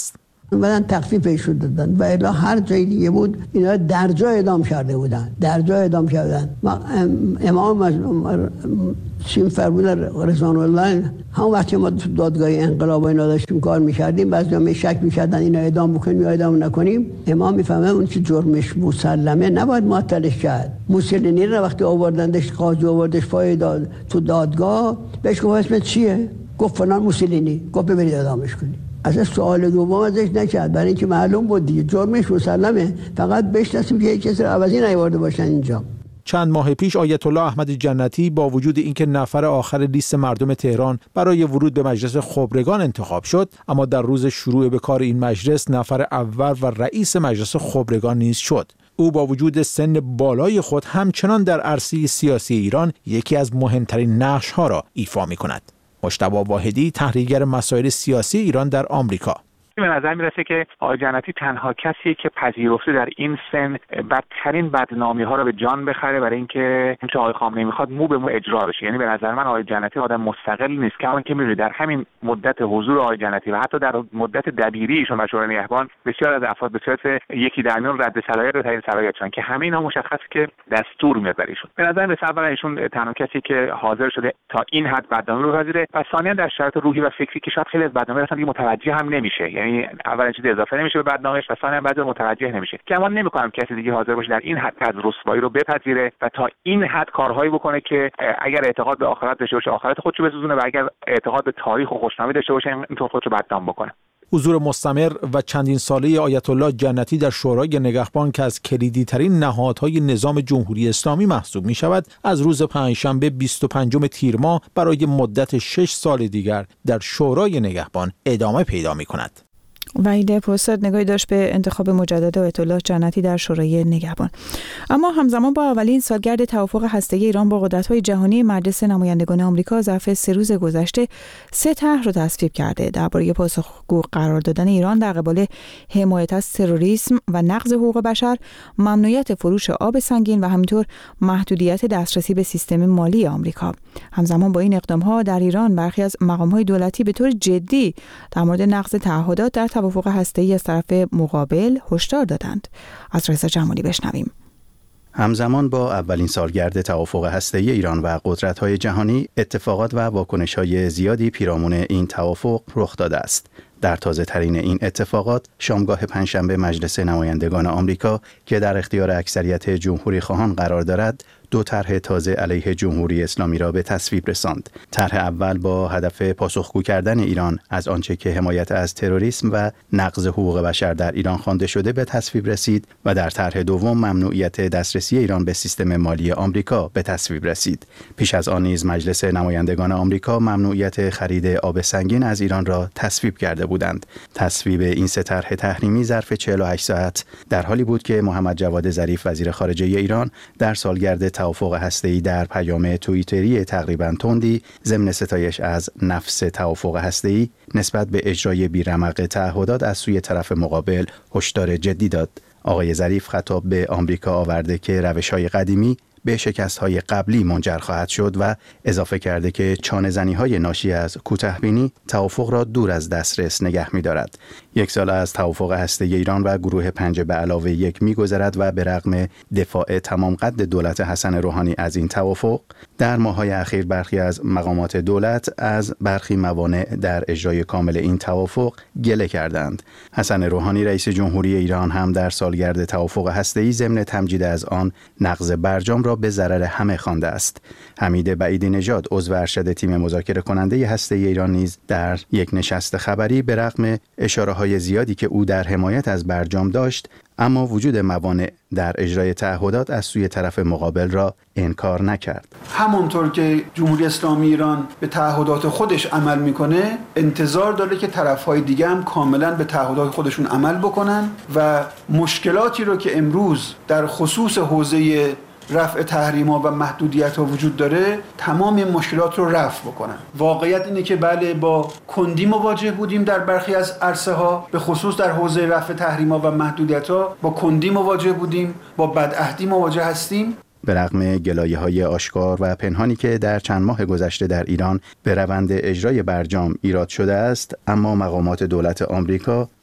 بعدن تخفیفش دادن و الا هر جای دیگه بود اینا در جا اعدام کرده بودن در جا اعدام کردن. امام چین فرمودن رضوان الله هم وقتی ما تو دادگاه انقلاب و اینا داشتیم کار می‌کردیم بعضیا می شک می‌کردن اینا اعدام بکنیم یا اعدام نکنیم. امام میفهمه اون که جرمش مسلمه نباید معطلش کرد. موسولینی رو وقتی آوردندش قاضی آوردش پای داد تو دادگاه بهش گفت اسمت چیه؟ گفت فلان موسولینی. گفت ببرید اعدامش کنید. از سوال دوم ازش نکرد برای اینکه معلوم بود دیگه جرمش مسلمه، فقط بشناسیم که یک کسی رو عوضی نیاورده باشن اینجا. چند ماه پیش آیت الله احمد جنتی با وجود اینکه نفر آخر لیست مردم تهران برای ورود به مجلس خبرگان انتخاب شد، اما در روز شروع به کار این مجلس نفر اول و رئیس مجلس خبرگان نیز شد. او با وجود سن بالای خود همچنان در عرصه سیاسی ایران یکی از مهمترین نقش‌ها را ایفا می‌کند. مجتبی واحدی، تحلیلگر مسائل سیاسی ایران در آمریکا: به نظر میرسه که آقای جنتی تنها کسیه که پذیرفته در این سن بدترین بدنامی ها رو به جان بخره برای اینکه چه آقای خامنه‌ای میخواد مو به مو اجرا بشه. یعنی به نظر من آقای جنتی آدم مستقل نیست که اون که میدونید در همین مدت حضور آقای جنتی و حتی در مدت دبیری ایشون و شورای نگهبان بسیار از افراد به صورت یکی در میان رد صلاحیت رو تعیین صلاحیت شدن که همه اینا مشخصه که دستور میاد برای ایشون. به نظر میرسه اولا ایشون تنها کسی که حاضر شده تا این حد بدنامی رو بپذیره و ثانیا در شرایط روحی و فکری که شاید خیلی از بدنامی اصلا دیگه متوجه هم نمیشه. یعنی اولا چیز اضافه نمیشه به بدنامش و ثانیا بعضی متوجه نمیشه. گمان نمیکنم کسی دیگه حاضر باشه در این حد از رسوایی رو بپذیره و تا این حد کارهایی بکنه که اگر اعتقاد به آخرت داشته باشه آخرت خودش رو بسوزونه و اگر اعتقاد به تاریخ و خوشنامی داشته باشه اینطور خودش رو بدنام بکنه. حضور مستمر و چندین ساله آیت الله جنتی در شورای نگهبان که از کلیدی ترین نهادهای نظام جمهوری اسلامی محسوب می شود، از روز پنجشنبه بیست و پنجم تیر ماه برای مدت شش سال دیگر در شورای نگهبان ادامه پیدا می کند. وحید پرسد نگاهی داشت به انتخاب مجدد آیت الله جنتی در شورای نگهبان. اما همزمان با اولین سالگرد توافق هسته‌ای ایران با قدرت‌های جهانی، مجلس نمایندگان آمریکا ظرف سه روز گذشته سه طرح را تصویب کرده درباره پاسخگو قرار دادن ایران در قبال حمایت از تروریسم و نقض حقوق بشر، ممنوعیت فروش آب سنگین و همینطور محدودیت دسترسی به سیستم مالی آمریکا. همزمان با این اقدام‌ها در ایران برخی از مقام‌های دولتی به طور جدی در مورد نقض تعهدات در توافق هسته‌ای از طرف مقابل هشدار دادند. از رضا جمالی بشنویم. همزمان با اولین سالگرد توافق هسته‌ای ایران و قدرت‌های جهانی، اتفاقات و واکنش‌های زیادی پیرامون این توافق رخ داده است. در تازه ترین این اتفاقات، شامگاه پنجشنبه مجلس نمایندگان آمریکا که در اختیار اکثریت جمهوری خواهان قرار دارد، دو طرح تازه علیه جمهوری اسلامی را به تصویب رساند. طرح اول با هدف پاسخگو کردن ایران از آنچه که حمایت از تروریسم و نقض حقوق بشر در ایران خوانده شده به تصویب رسید و در طرح دوم ممنوعیت دسترسی ایران به سیستم مالی آمریکا به تصویب رسید. پیش از آن نیز مجلس نمایندگان آمریکا ممنوعیت خرید آب سنگین از ایران را تصویب کرده بودند. تصویب این سه طرح تحریمی ظرف چهل و هشت ساعت در حالی بود که محمد جواد ظریف وزیر خارجه ایران در سالگرد توافق هسته‌ای در پیام توییتری تقریباً تندی ضمن ستایش از نفس توافق هسته‌ای نسبت به اجرای بی‌رمق تعهدات از سوی طرف مقابل هشدار جدی داد. آقای ظریف خطاب به آمریکا آورده که روش‌های قدیمی به شکست‌های قبلی منجر خواهد شد و اضافه کرده که چانه‌زنی‌های ناشی از کوتاه‌بینی توافق را دور از دسترس نگه می‌دارد. یک سال از توافق هسته‌ای ایران و گروه پنج به علاوه یک می‌گذرد و به رغم دفاع تمام قد دولت حسن روحانی از این توافق، در ماه‌های اخیر برخی از مقامات دولت از برخی موانع در اجرای کامل این توافق گله کردند. حسن روحانی رئیس جمهوری ایران هم در سالگرد توافق هسته‌ای ضمن تمجید از آن نقض برجام را به ضرر همه خوانده است. حمید بعیدی نژاد عضو ارشد تیم مذاکره کننده هسته‌ای ایران نیز در یک نشست خبری به رغم اشاره‌های زیادی که او در حمایت از برجام داشت، اما وجود موانع در اجرای تعهدات از سوی طرف مقابل را انکار نکرد. همونطور که جمهوری اسلامی ایران به تعهدات خودش عمل میکنه، انتظار داره که طرف‌های دیگه هم کاملا به تعهدات خودشون عمل بکنن و مشکلاتی رو که امروز در خصوص حوزه رفع تحریم‌ها و محدودیت‌ها وجود داره، تمام این مشکلات رو رفع بکنن. واقعیت اینه که بله با کندی مواجه بودیم در برخی از عرصه‌ها، به خصوص در حوزه رفع تحریم‌ها و محدودیت‌ها با کندی مواجه بودیم، با بدعهدی مواجه هستیم. به رغم گلایه‌های آشکار و پنهانی که در چند ماه گذشته در ایران به روند اجرای برجام ایراد شده است، اما مقامات دولت آمریکا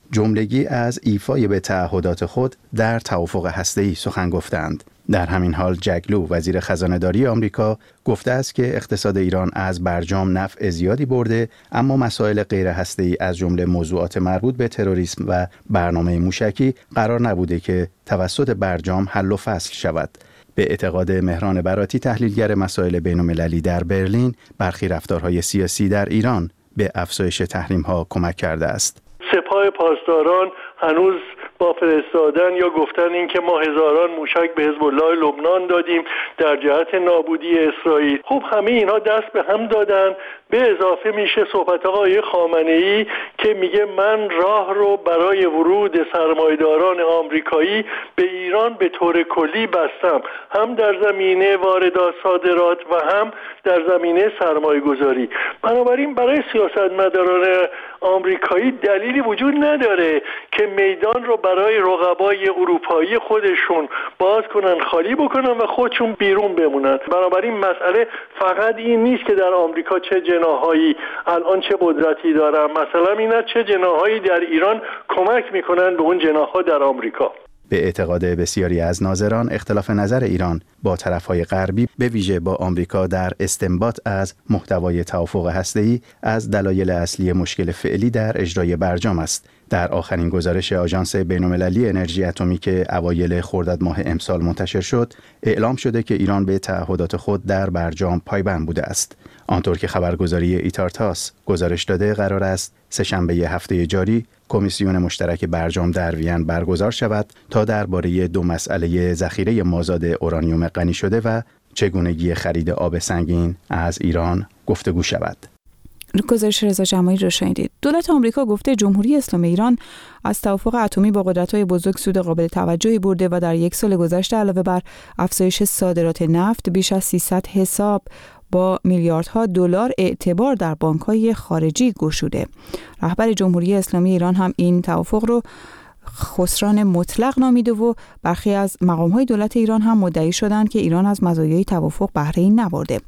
جملگی از ایفای به تعهدات خود در توافق هسته‌ای سخن گفتند. در همین حال جک لو وزیر خزانه‌داری آمریکا گفته است که اقتصاد ایران از برجام نفع زیادی برده، اما مسائل غیر هسته‌ای از جمله موضوعات مربوط به تروریسم و برنامه موشکی قرار نبوده که توسط برجام حل و فصل شود. به اعتقاد مهران براتی تحلیلگر مسائل بین‌المللی در برلین، برخی رفتارهای سیاسی در ایران به افزایش تحریم‌ها کمک کرده است. سپاه پاسداران هنوز با فرستادن یا گفتن این که ما هزاران موشک به حزب الله لبنان دادیم در جهت نابودی اسرائیل، خب همه اینها دست به هم دادن. به اضافه میشه صحبت آقای خامنه‌ای که میگه من راه رو برای ورود سرمایه‌داران آمریکایی به ایران به طور کلی بستم، هم در زمینه واردات صادرات و هم در زمینه سرمایه گذاری. بنابراین برای سیاستمداران آمریکایی دلیلی وجود نداره که میدان رو برای رقبای اروپایی خودشون باز کنن، خالی بکنن و خودشون بیرون بمونن. بنابراین مسئله فقط این نیست که در آمریکا چه جناحایی الان چه قدرتی دارن، مثلا اینا چه جناحایی در ایران کمک میکنن به اون جناحها در آمریکا. به اعتقاد بسیاری از ناظران، اختلاف نظر ایران با طرف‌های غربی به ویژه با آمریکا در استنباط از محتوای توافق هسته‌ای از دلایل اصلی مشکل فعلی در اجرای برجام است. در آخرین گزارش آژانس بین‌المللی انرژی اتمی که اوایل خرداد ماه امسال منتشر شد، اعلام شده که ایران به تعهدات خود در برجام پایبند بوده است. آنطور که خبرگزاری ایتارتاس گزارش داده، قرار است سه‌شنبه هفته جاری کمیسیون مشترک برجام در وین برگزار شود تا درباره دو مسئله ذخیره مازاد اورانیوم غنی شده و چگونگی خرید آب سنگین از ایران گفتگو شود. گزارش رضا جمالی رو شنیدید. دولت آمریکا گفته جمهوری اسلامی ایران از توافق اتمی با قدرت‌های بزرگ سود قابل توجهی برده و در یک سال گذشته علاوه بر افزایش صادرات نفت بیش از سیصد حساب با میلیاردها دلار اعتبار در بانک‌های خارجی گشوده. رهبر جمهوری اسلامی ایران هم این توافق رو خسران مطلق نامیده و برخی از مقام‌های دولت ایران هم مدعی شدند که ایران از مزایای توافق بهره‌ای نبرده.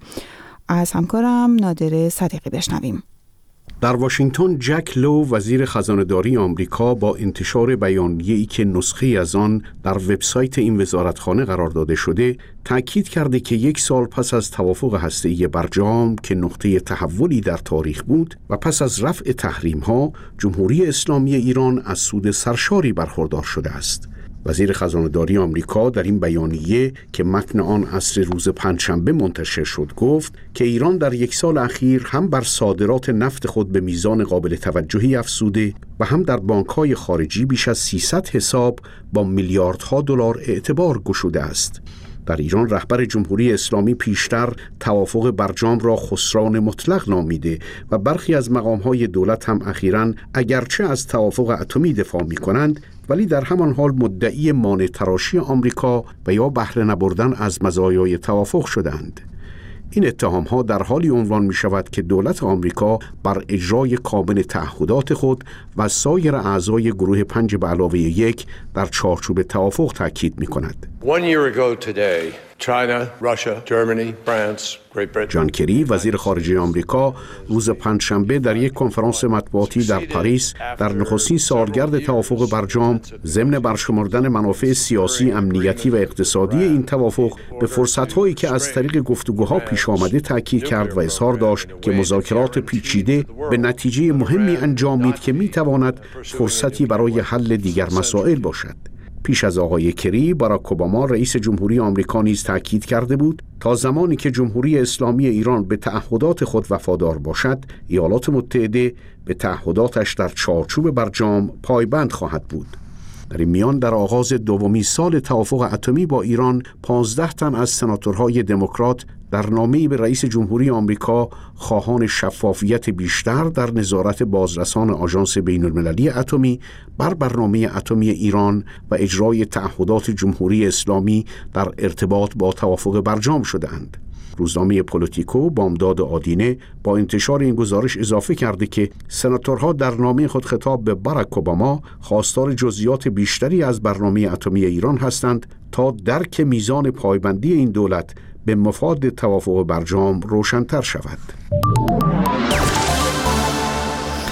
از همکارم نادر صدیقی بشنویم. در واشنگتن جک لو وزیر خزانه‌داری آمریکا با انتشار بیانیه‌ای که نسخه‌ای از آن در وبسایت این وزارتخانه قرار داده شده تأکید کرده که یک سال پس از توافق هسته‌ای برجام که نقطه تحولی در تاریخ بود و پس از رفع تحریم‌ها، جمهوری اسلامی ایران از سود سرشاری برخوردار شده است. وزیر خزانه‌داری آمریکا در این بیانیه که متن آن عصر روز پنجشنبه منتشر شد گفت که ایران در یک سال اخیر هم بر صادرات نفت خود به میزان قابل توجهی افزوده و هم در بانک‌های خارجی بیش از سیصد حساب با میلیاردها دلار اعتبار گشوده است. در ایران رهبر جمهوری اسلامی پیشتر توافق برجام را خسران مطلق نامیده و برخی از مقام‌های دولت هم اخیراً اگرچه از توافق اتمی دفاع می‌کنند ولی در همان حال مدعی مانع تراشی آمریکا و یا بهره نبردن از مزایای توافق شدند. این اتهام‌ها در حالی عنوان می‌شود که دولت آمریکا بر اجرای کامل تعهدات خود و سایر اعضای گروه پنج به علاوه یک در چارچوب توافق تاکید می‌کند. One year ago today, China, Russia, Germany, France, Great Britain. جان کری وزیر خارجه آمریکا روز پنجشنبه در یک کنفرانس مطبوعاتی در پاریس در نخستین سالگرد توافق برجام ضمن برشمردن منافع سیاسی، امنیتی و اقتصادی این توافق به فرصت‌هایی که از طریق گفتگوها پیش آمده تاکید کرد و اظهار داشت که مذاکرات پیچیده به نتیجه مهمی انجامید که می‌تواند فرصتی برای حل دیگر مسائل باشد. پیش از آقای کری، باراک اوباما رئیس جمهوری آمریکا نیز تاکید کرده بود تا زمانی که جمهوری اسلامی ایران به تعهدات خود وفادار باشد، ایالات متحده به تعهداتش در چارچوب برجام پایبند خواهد بود. در این میان در آغاز دومین سال توافق اتمی با ایران، پانزده تن از سناتورهای دموکرات در نامه‌ای به رئیس جمهوری آمریکا خواهان شفافیت بیشتر در نظارت بازرسان آژانس بین‌المللی اتمی بر برنامه اتمی ایران و اجرای تعهدات جمهوری اسلامی در ارتباط با توافق برجام شدند. روزنامه پولیتیکو بامداد آدینه با انتشار این گزارش اضافه کرده که سناتورها در نامه خود خطاب به باراک اوباما خواستار جزئیات بیشتری از برنامه اتمی ایران هستند تا درک میزان پایبندی این دولت به مفاد توافق برجام روشن‌تر شود.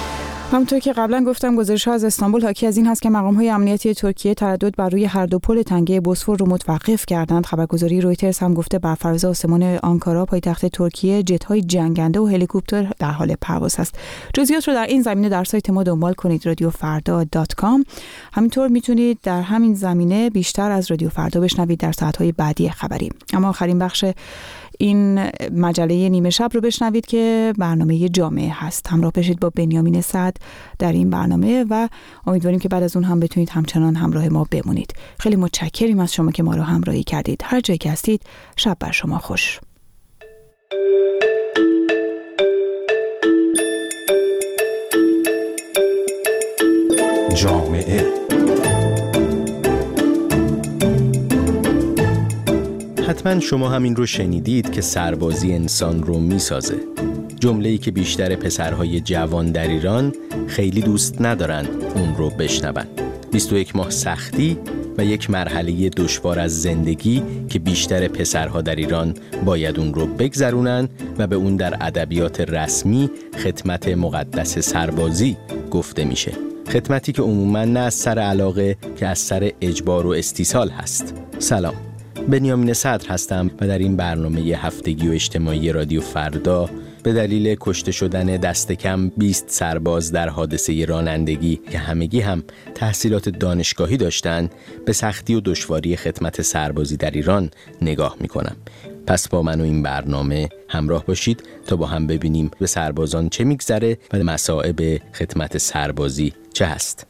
همونطور که قبلا گفتم گزارش‌ها از استانبول حاکی از این هست که مقام‌های امنیتی ترکیه تردد بر روی هر دو پل تنگه بوسفور رو متوقف کردند. خبرگزاری رویترز هم گفته بر فراز آسمان آنکارا پایتخت ترکیه جت‌های جنگنده و هلیکوپتر در حال پرواز است. جزئیات رو در این زمینه در سایت ما دنبال کنید رادیو فردا دات کام. همینطور میتونید در همین زمینه بیشتر از رادیو فردا بشنوید در ساعت‌های بعدی خبری. اما آخرین بخش این مجله نیمه شب رو بشنوید که برنامه جامعه هست. همراه بشید با بنیامین سعد در این برنامه و امیدواریم که بعد از اون هم بتونید همچنان همراه ما بمونید. خیلی متشکریم از شما که ما رو همراهی کردید. هر جایی که هستید شب بر شما خوش. جامعه حتما شما همین رو شنیدید که سربازی انسان رو میسازه. جمله‌ای که بیشتر پسرهای جوان در ایران خیلی دوست ندارن اون رو بشنون. بیست و یک ماه سختی و یک مرحله دشوار از زندگی که بیشتر پسرها در ایران باید اون رو بگذرونن و به اون در ادبیات رسمی خدمت مقدس سربازی گفته میشه. خدمتی که عموماً نه از سر علاقه که از سر اجبار و استیصال هست. سلام، بنیامین صدر هستم و در این برنامه هفتگی و اجتماعی رادیو فردا به دلیل کشته شدن دست کم بیست سرباز در حادثه رانندگی که همگی هم تحصیلات دانشگاهی داشتند به سختی و دشواری خدمت سربازی در ایران نگاه میکنم. پس با من و این برنامه همراه باشید تا با هم ببینیم به سربازان چه میگذره و مصائب خدمت سربازی چه هست.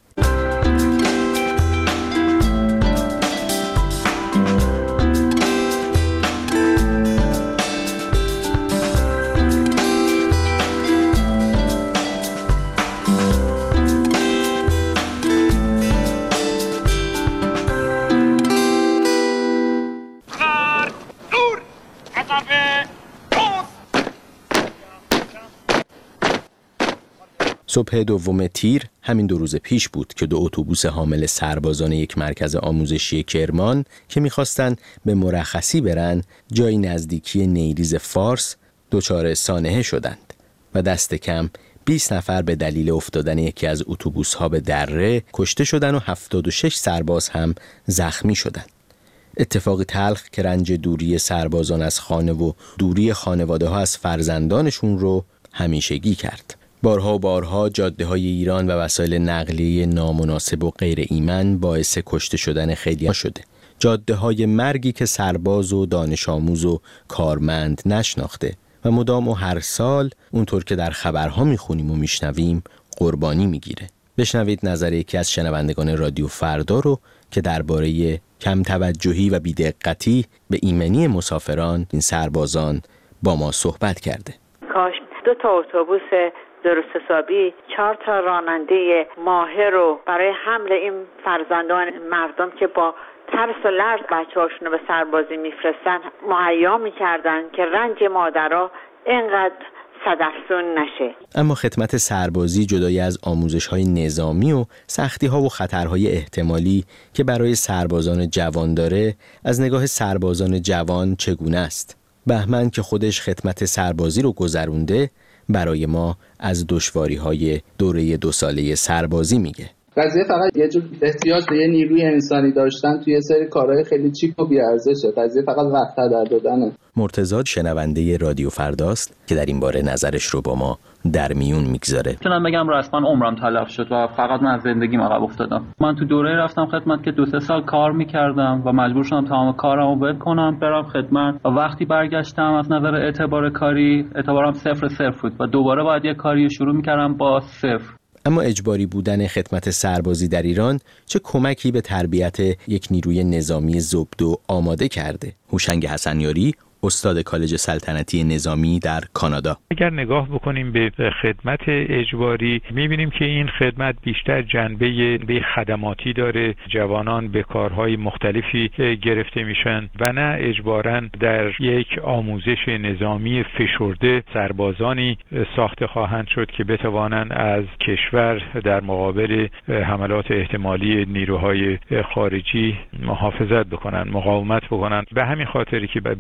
صبح دوم تیر همین دو روز پیش بود که دو اتوبوس حامل سربازان یک مرکز آموزشی کرمان که می‌خواستن به مرخصی برن جایی نزدیکی نیریز فارس دچار سانحه شدند و دست کم بیست نفر به دلیل افتادن یکی از اتوبوس‌ها به دره کشته شدن و هفتاد و شش سرباز هم زخمی شدند. اتفاقی تلخ که رنج دوری سربازان از خانه و دوری خانواده‌ها از فرزندانشون رو همیشگی کرد. بارها و بارها جاده های ایران و وسایل نقلیه نامناسب و غیر ایمن باعث کشته شدن خیلی ها شده. جاده های مرگی که سرباز و دانش آموز و کارمند نشناخته و مدام و هر سال اونطور که در خبرها میخونیم و میشنویم قربانی میگیره. بشنوید نظر یکی از شنوندگان رادیو فردا رو که درباره کم توجهی و بی‌دقتی به ایمنی مسافران این سربازان با ما صحبت کرده. کاش دو تا اتوبوس درست حسابی چهار تا راننده ماهر رو برای حمل این فرزندان مردم که با ترس و لرز بچه‌هاشون رو به سربازی میفرستن مهیا میکردن که رنج مادرها اینقدر صدفسون نشه. اما خدمت سربازی جدای از آموزش‌های نظامی و سختی‌ها و خطرهای احتمالی که برای سربازان جوان داره، از نگاه سربازان جوان چگونه است؟ بهمن که خودش خدمت سربازی رو گذرونده برای ما از دشواری‌های دوره دو ساله سربازی میگه. قضیه فقط یه جور احتیاج به یه نیروی انسانی داشتن توی سری کارهای خیلی چیپ و بی‌ارزشه. قضیه فقط وقت هدر دادنه. مرتضی شنونده رادیو فرداست که در این باره نظرش رو با ما در میون میگذاره. میتونم بگم رسما عمرم تلف شد و فقط من از زندگیم عقب افتادم. من تو دوره رفتم خدمت که دو سه سال کار میکردم و مجبور شدم تمام کارمو ول کنم برم خدمت و وقتی برگشتم از نظر اعتبار کاری اعتبارم صفر صفر بود و دوباره باید یه کاری شروع میکردم با صفر. اما اجباری بودن خدمت سربازی در ایران چه کمکی به تربیت یک نیروی نظامی زبدو آماده کرده؟ هوشنگ حسنیاری، استاد کالج سلطنتی نظامی در کانادا. اگر نگاه بکنیم به خدمت اجباری می‌بینیم که این خدمت بیشتر جنبه به خدماتی داره. جوانان به کارهای مختلفی گرفته میشن و نه اجباراً در یک آموزش نظامی فشرده سربازانی ساخته خواهند شد که بتوانند از کشور در مقابل حملات احتمالی نیروهای خارجی محافظت بکنن، مقاومت بکنن. به همین خاطری که بسیار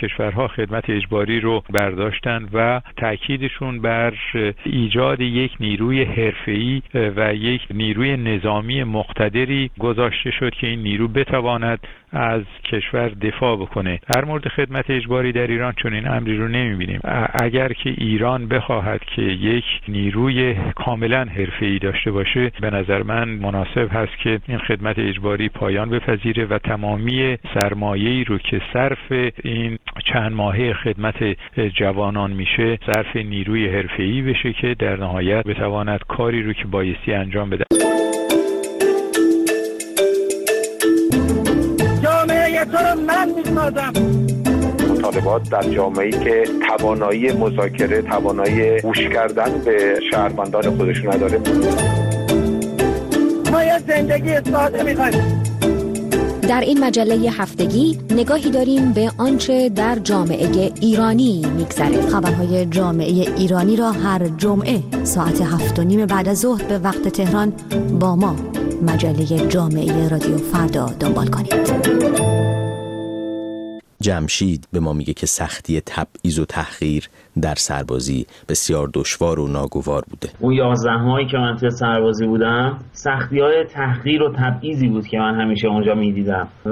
کشورها خدمت اجباری رو برداشتن و تأکیدشون بر ایجاد یک نیروی حرفه‌ای و یک نیروی نظامی مقتدری گذاشته شد که این نیرو بتواند از کشور دفاع بکنه. در مورد خدمت اجباری در ایران چون این امری رو نمی‌بینیم. اگر که ایران بخواهد که یک نیروی کاملا حرفه‌ای داشته باشه، به نظر من مناسب هست که این خدمت اجباری پایان بپذیره و تمامی سرمایه‌ای رو که صرف این چند ماهه خدمت جوانان میشه صرف نیروی حرفه‌ای بشه که در نهایت بتواند کاری رو که بایستی انجام بده. جامعه تو رو من میسازم. مطالبات در جامعه‌ای که توانایی مذاکره، توانایی گوش کردن به شهروندان خودشون نداره. ما یه زندگی ساده می‌خوایم. در این مجله هفتگی نگاهی داریم به آنچه در جامعه ایرانی میگذره. خبرهای جامعه ایرانی را هر جمعه ساعت هفت و نیم بعد از ظهر به وقت تهران با ما مجله جامعه رادیو فردا دنبال کنید. جمشید به ما میگه که سختی تبعیض و تحقیر در سربازی بسیار دشوار و ناگوار بوده. اون یازده ماهی که من توی سربازی بودم سختی‌های تحقیر و تبعیضی بود که من همیشه اونجا میدیدم و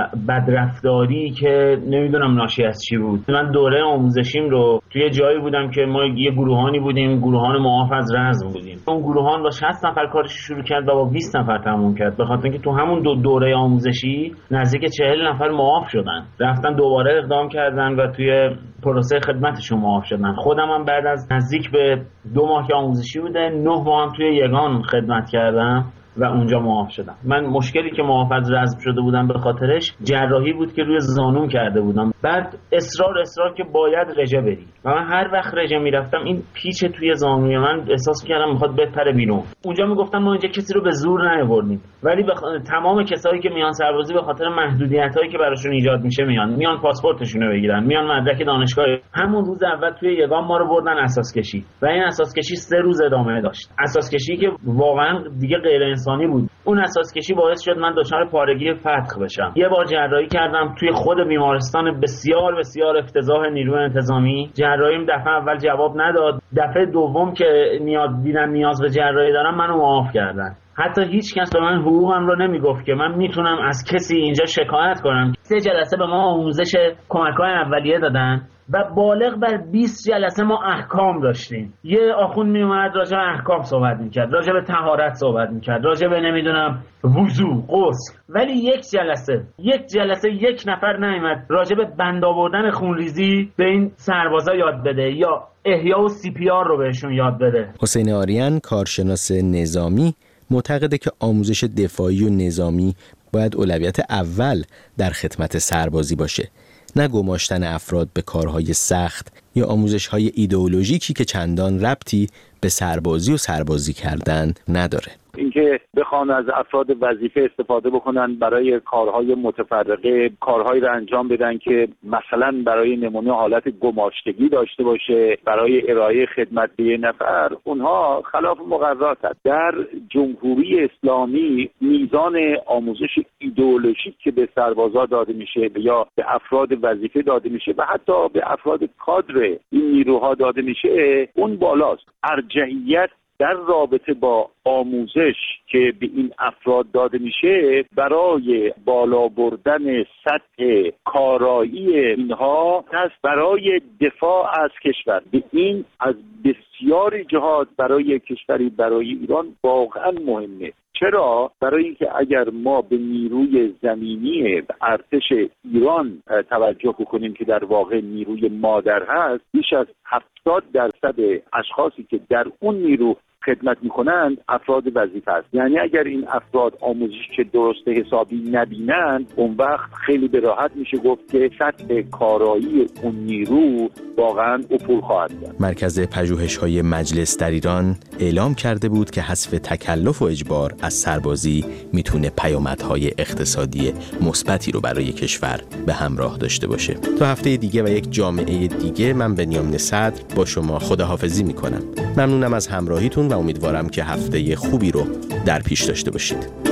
بدرفتاری که نمیدونم ناشی از چی بود. من دوره آموزشیم رو توی جایی بودم که ما یه گروهانی بودیم، گروهان معاف از رزم بودیم. اون گروهان با شصت نفر کارش شروع کرد و با بیست نفر تموم کرد، به خاطر اینکه تو همون دو دوره آموزشی نزدیک چهل نفر معاف شدن، رفتن دوباره اقدام کردن و توی پروسه خدمتشون معاف شدن. خودم هم بعد از نزدیک به دو ماه که آموزشی بوده، نه ماه هم توی یگان خدمت کردم و اونجا معاف شدم. من مشکلی که معاف از رزم شده بودم به خاطرش جراحی بود که روی زانوم کرده بودم. بعد اصرار اصرار که باید رژه بری و من هر وقت رژه میرفتم این پیچ توی زانوی من احساس کردم میخواد بپره بیرون. اونجا میگفتم ما اینجا کسی رو به زور نیاوردیم، ولی بخ... تمام کسایی که میان سربازی به خاطر محدودیتایی که براشون ایجاد میشه میان میان پاسپورتشون رو بگیرن، میان مدرک دانشگاه. همون روز اول توی یگان ما رو بردن اساس کشی و این اساس کشی سه روز ادامه داشت. اساس کشی که واقعا دیگه غیر انسانی بود. اون اساس کشی باعث شد من دچار پارگی فتق بشم. یه بار جراحی کردم توی خود بیمارستان بسیار بسیار افتضاح نیروی انتظامی. جراحیم دفعه اول جواب نداد. دفعه دوم که نیاز دیدن نیاز به جراحی دارم منو معاف کردن. حتی هیچ کس به من حقوقم رو نمیگفت که من میتونم از کسی اینجا شکایت کنم. سه جلسه به ما آموزش کمک‌های اولیه دادن و بالغ بر بیست جلسه ما احکام داشتیم. یه آخوند میومد راجع به احکام صحبت میکرد، راجع به طهارت صحبت میکرد، راجع به نمیدونم وضو، غسل، ولی یک جلسه یک جلسه یک نفر نیامد راجع به بند آوردن خونریزی به این سربازا یاد بده یا احیا و سی پی آر رو بهشون یاد بده. حسین آریان کارشناس نظامی معتقده که آموزش دفاعی و نظامی باید اولویت اول در خدمت سربازی باشه، نه گماشتن افراد به کارهای سخت یا آموزش‌های ایدئولوژیکی که چندان ربطی به سربازی و سربازی کردن نداره. اینکه بخوان از افراد وظیفه استفاده بکنن برای کارهای متفرقه، کارهایی رو انجام بدن که مثلا برای نمونه حالت گماشتگی داشته باشه، برای ارائه خدمت به یه نفر، اونها خلاف مقررات هست. در جمهوری اسلامی میزان آموزش ایدئولوژیک که به سربازا داده میشه یا به افراد وظیفه داده میشه و حتی به افراد کادر این نیروها داده میشه اون بالاست. ارجحیت در رابطه با آموزش که به این افراد داده میشه برای بالا بردن سطح کارایی اینها هست، برای دفاع از کشور. به این از بسیاری جهات برای کشوری برای ایران واقعا مهمه. چرا؟ برای اینکه اگر ما به نیروی زمینی ارتش ایران توجه بکنیم که در واقع نیروی مادر هست، بیش از هفتاد درصد اشخاصی که در اون نیرو خدمت میکنند افراد وظیفه است. یعنی اگر این افراد آموزش که درست حسابی نبینند، اون وقت خیلی به راحت میشه گفت که سطح کارایی اون نیرو واقعا افول خواهد کرد. مرکز پژوهش‌های مجلس در ایران اعلام کرده بود که حذف تکلف و اجبار از سربازی میتونه پیامدهای اقتصادی مثبتی رو برای کشور به همراه داشته باشه. تا هفته دیگه و یک جامعه دیگه، من بنیامین صدر با شما خداحافظی میکنم. ممنونم از همراهیتون و امیدوارم که هفته خوبی رو در پیش داشته باشید.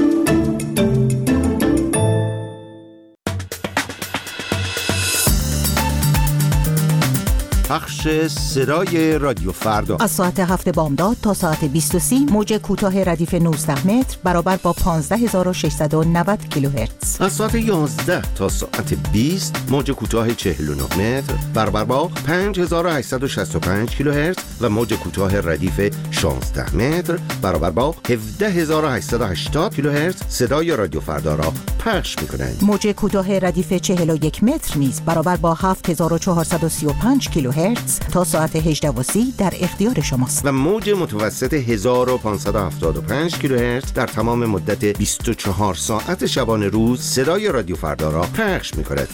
پخش صدای رادیو فردا از ساعت هفت بامداد تا ساعت بیست و سه موج کوتاه ردیف نوزده متر برابر با پانزده هزار و ششصد و نود کیلوهرتز. از ساعت یازده تا ساعت بیست موج کوتاه چهل و نه متر برابر با پنج هزار و هشتصد و شصت و پنج کیلوهرتز و موج کوتاه ردیف شانزده متر برابر با هفده هزار و هشتصد و هشتاد کیلوهرتز صدای رادیو فردا را پخش می‌کنند. موج کوتاه ردیف چهل و یک متر نیز برابر با هفت هزار و چهارصد و سی و پنج کیلوهرتز تا ساعت هجده و سی در اختیار شماست. و موج متوسط هزار و پانصد و هفتاد و پنج کیلوهرتز در تمام مدت بیست و چهار ساعت شبانه روز صدای رادیو فردا را پخش می‌کند.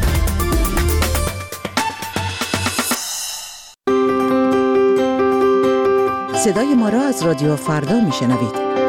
صدای ما را از رادیو فردا میشنوید.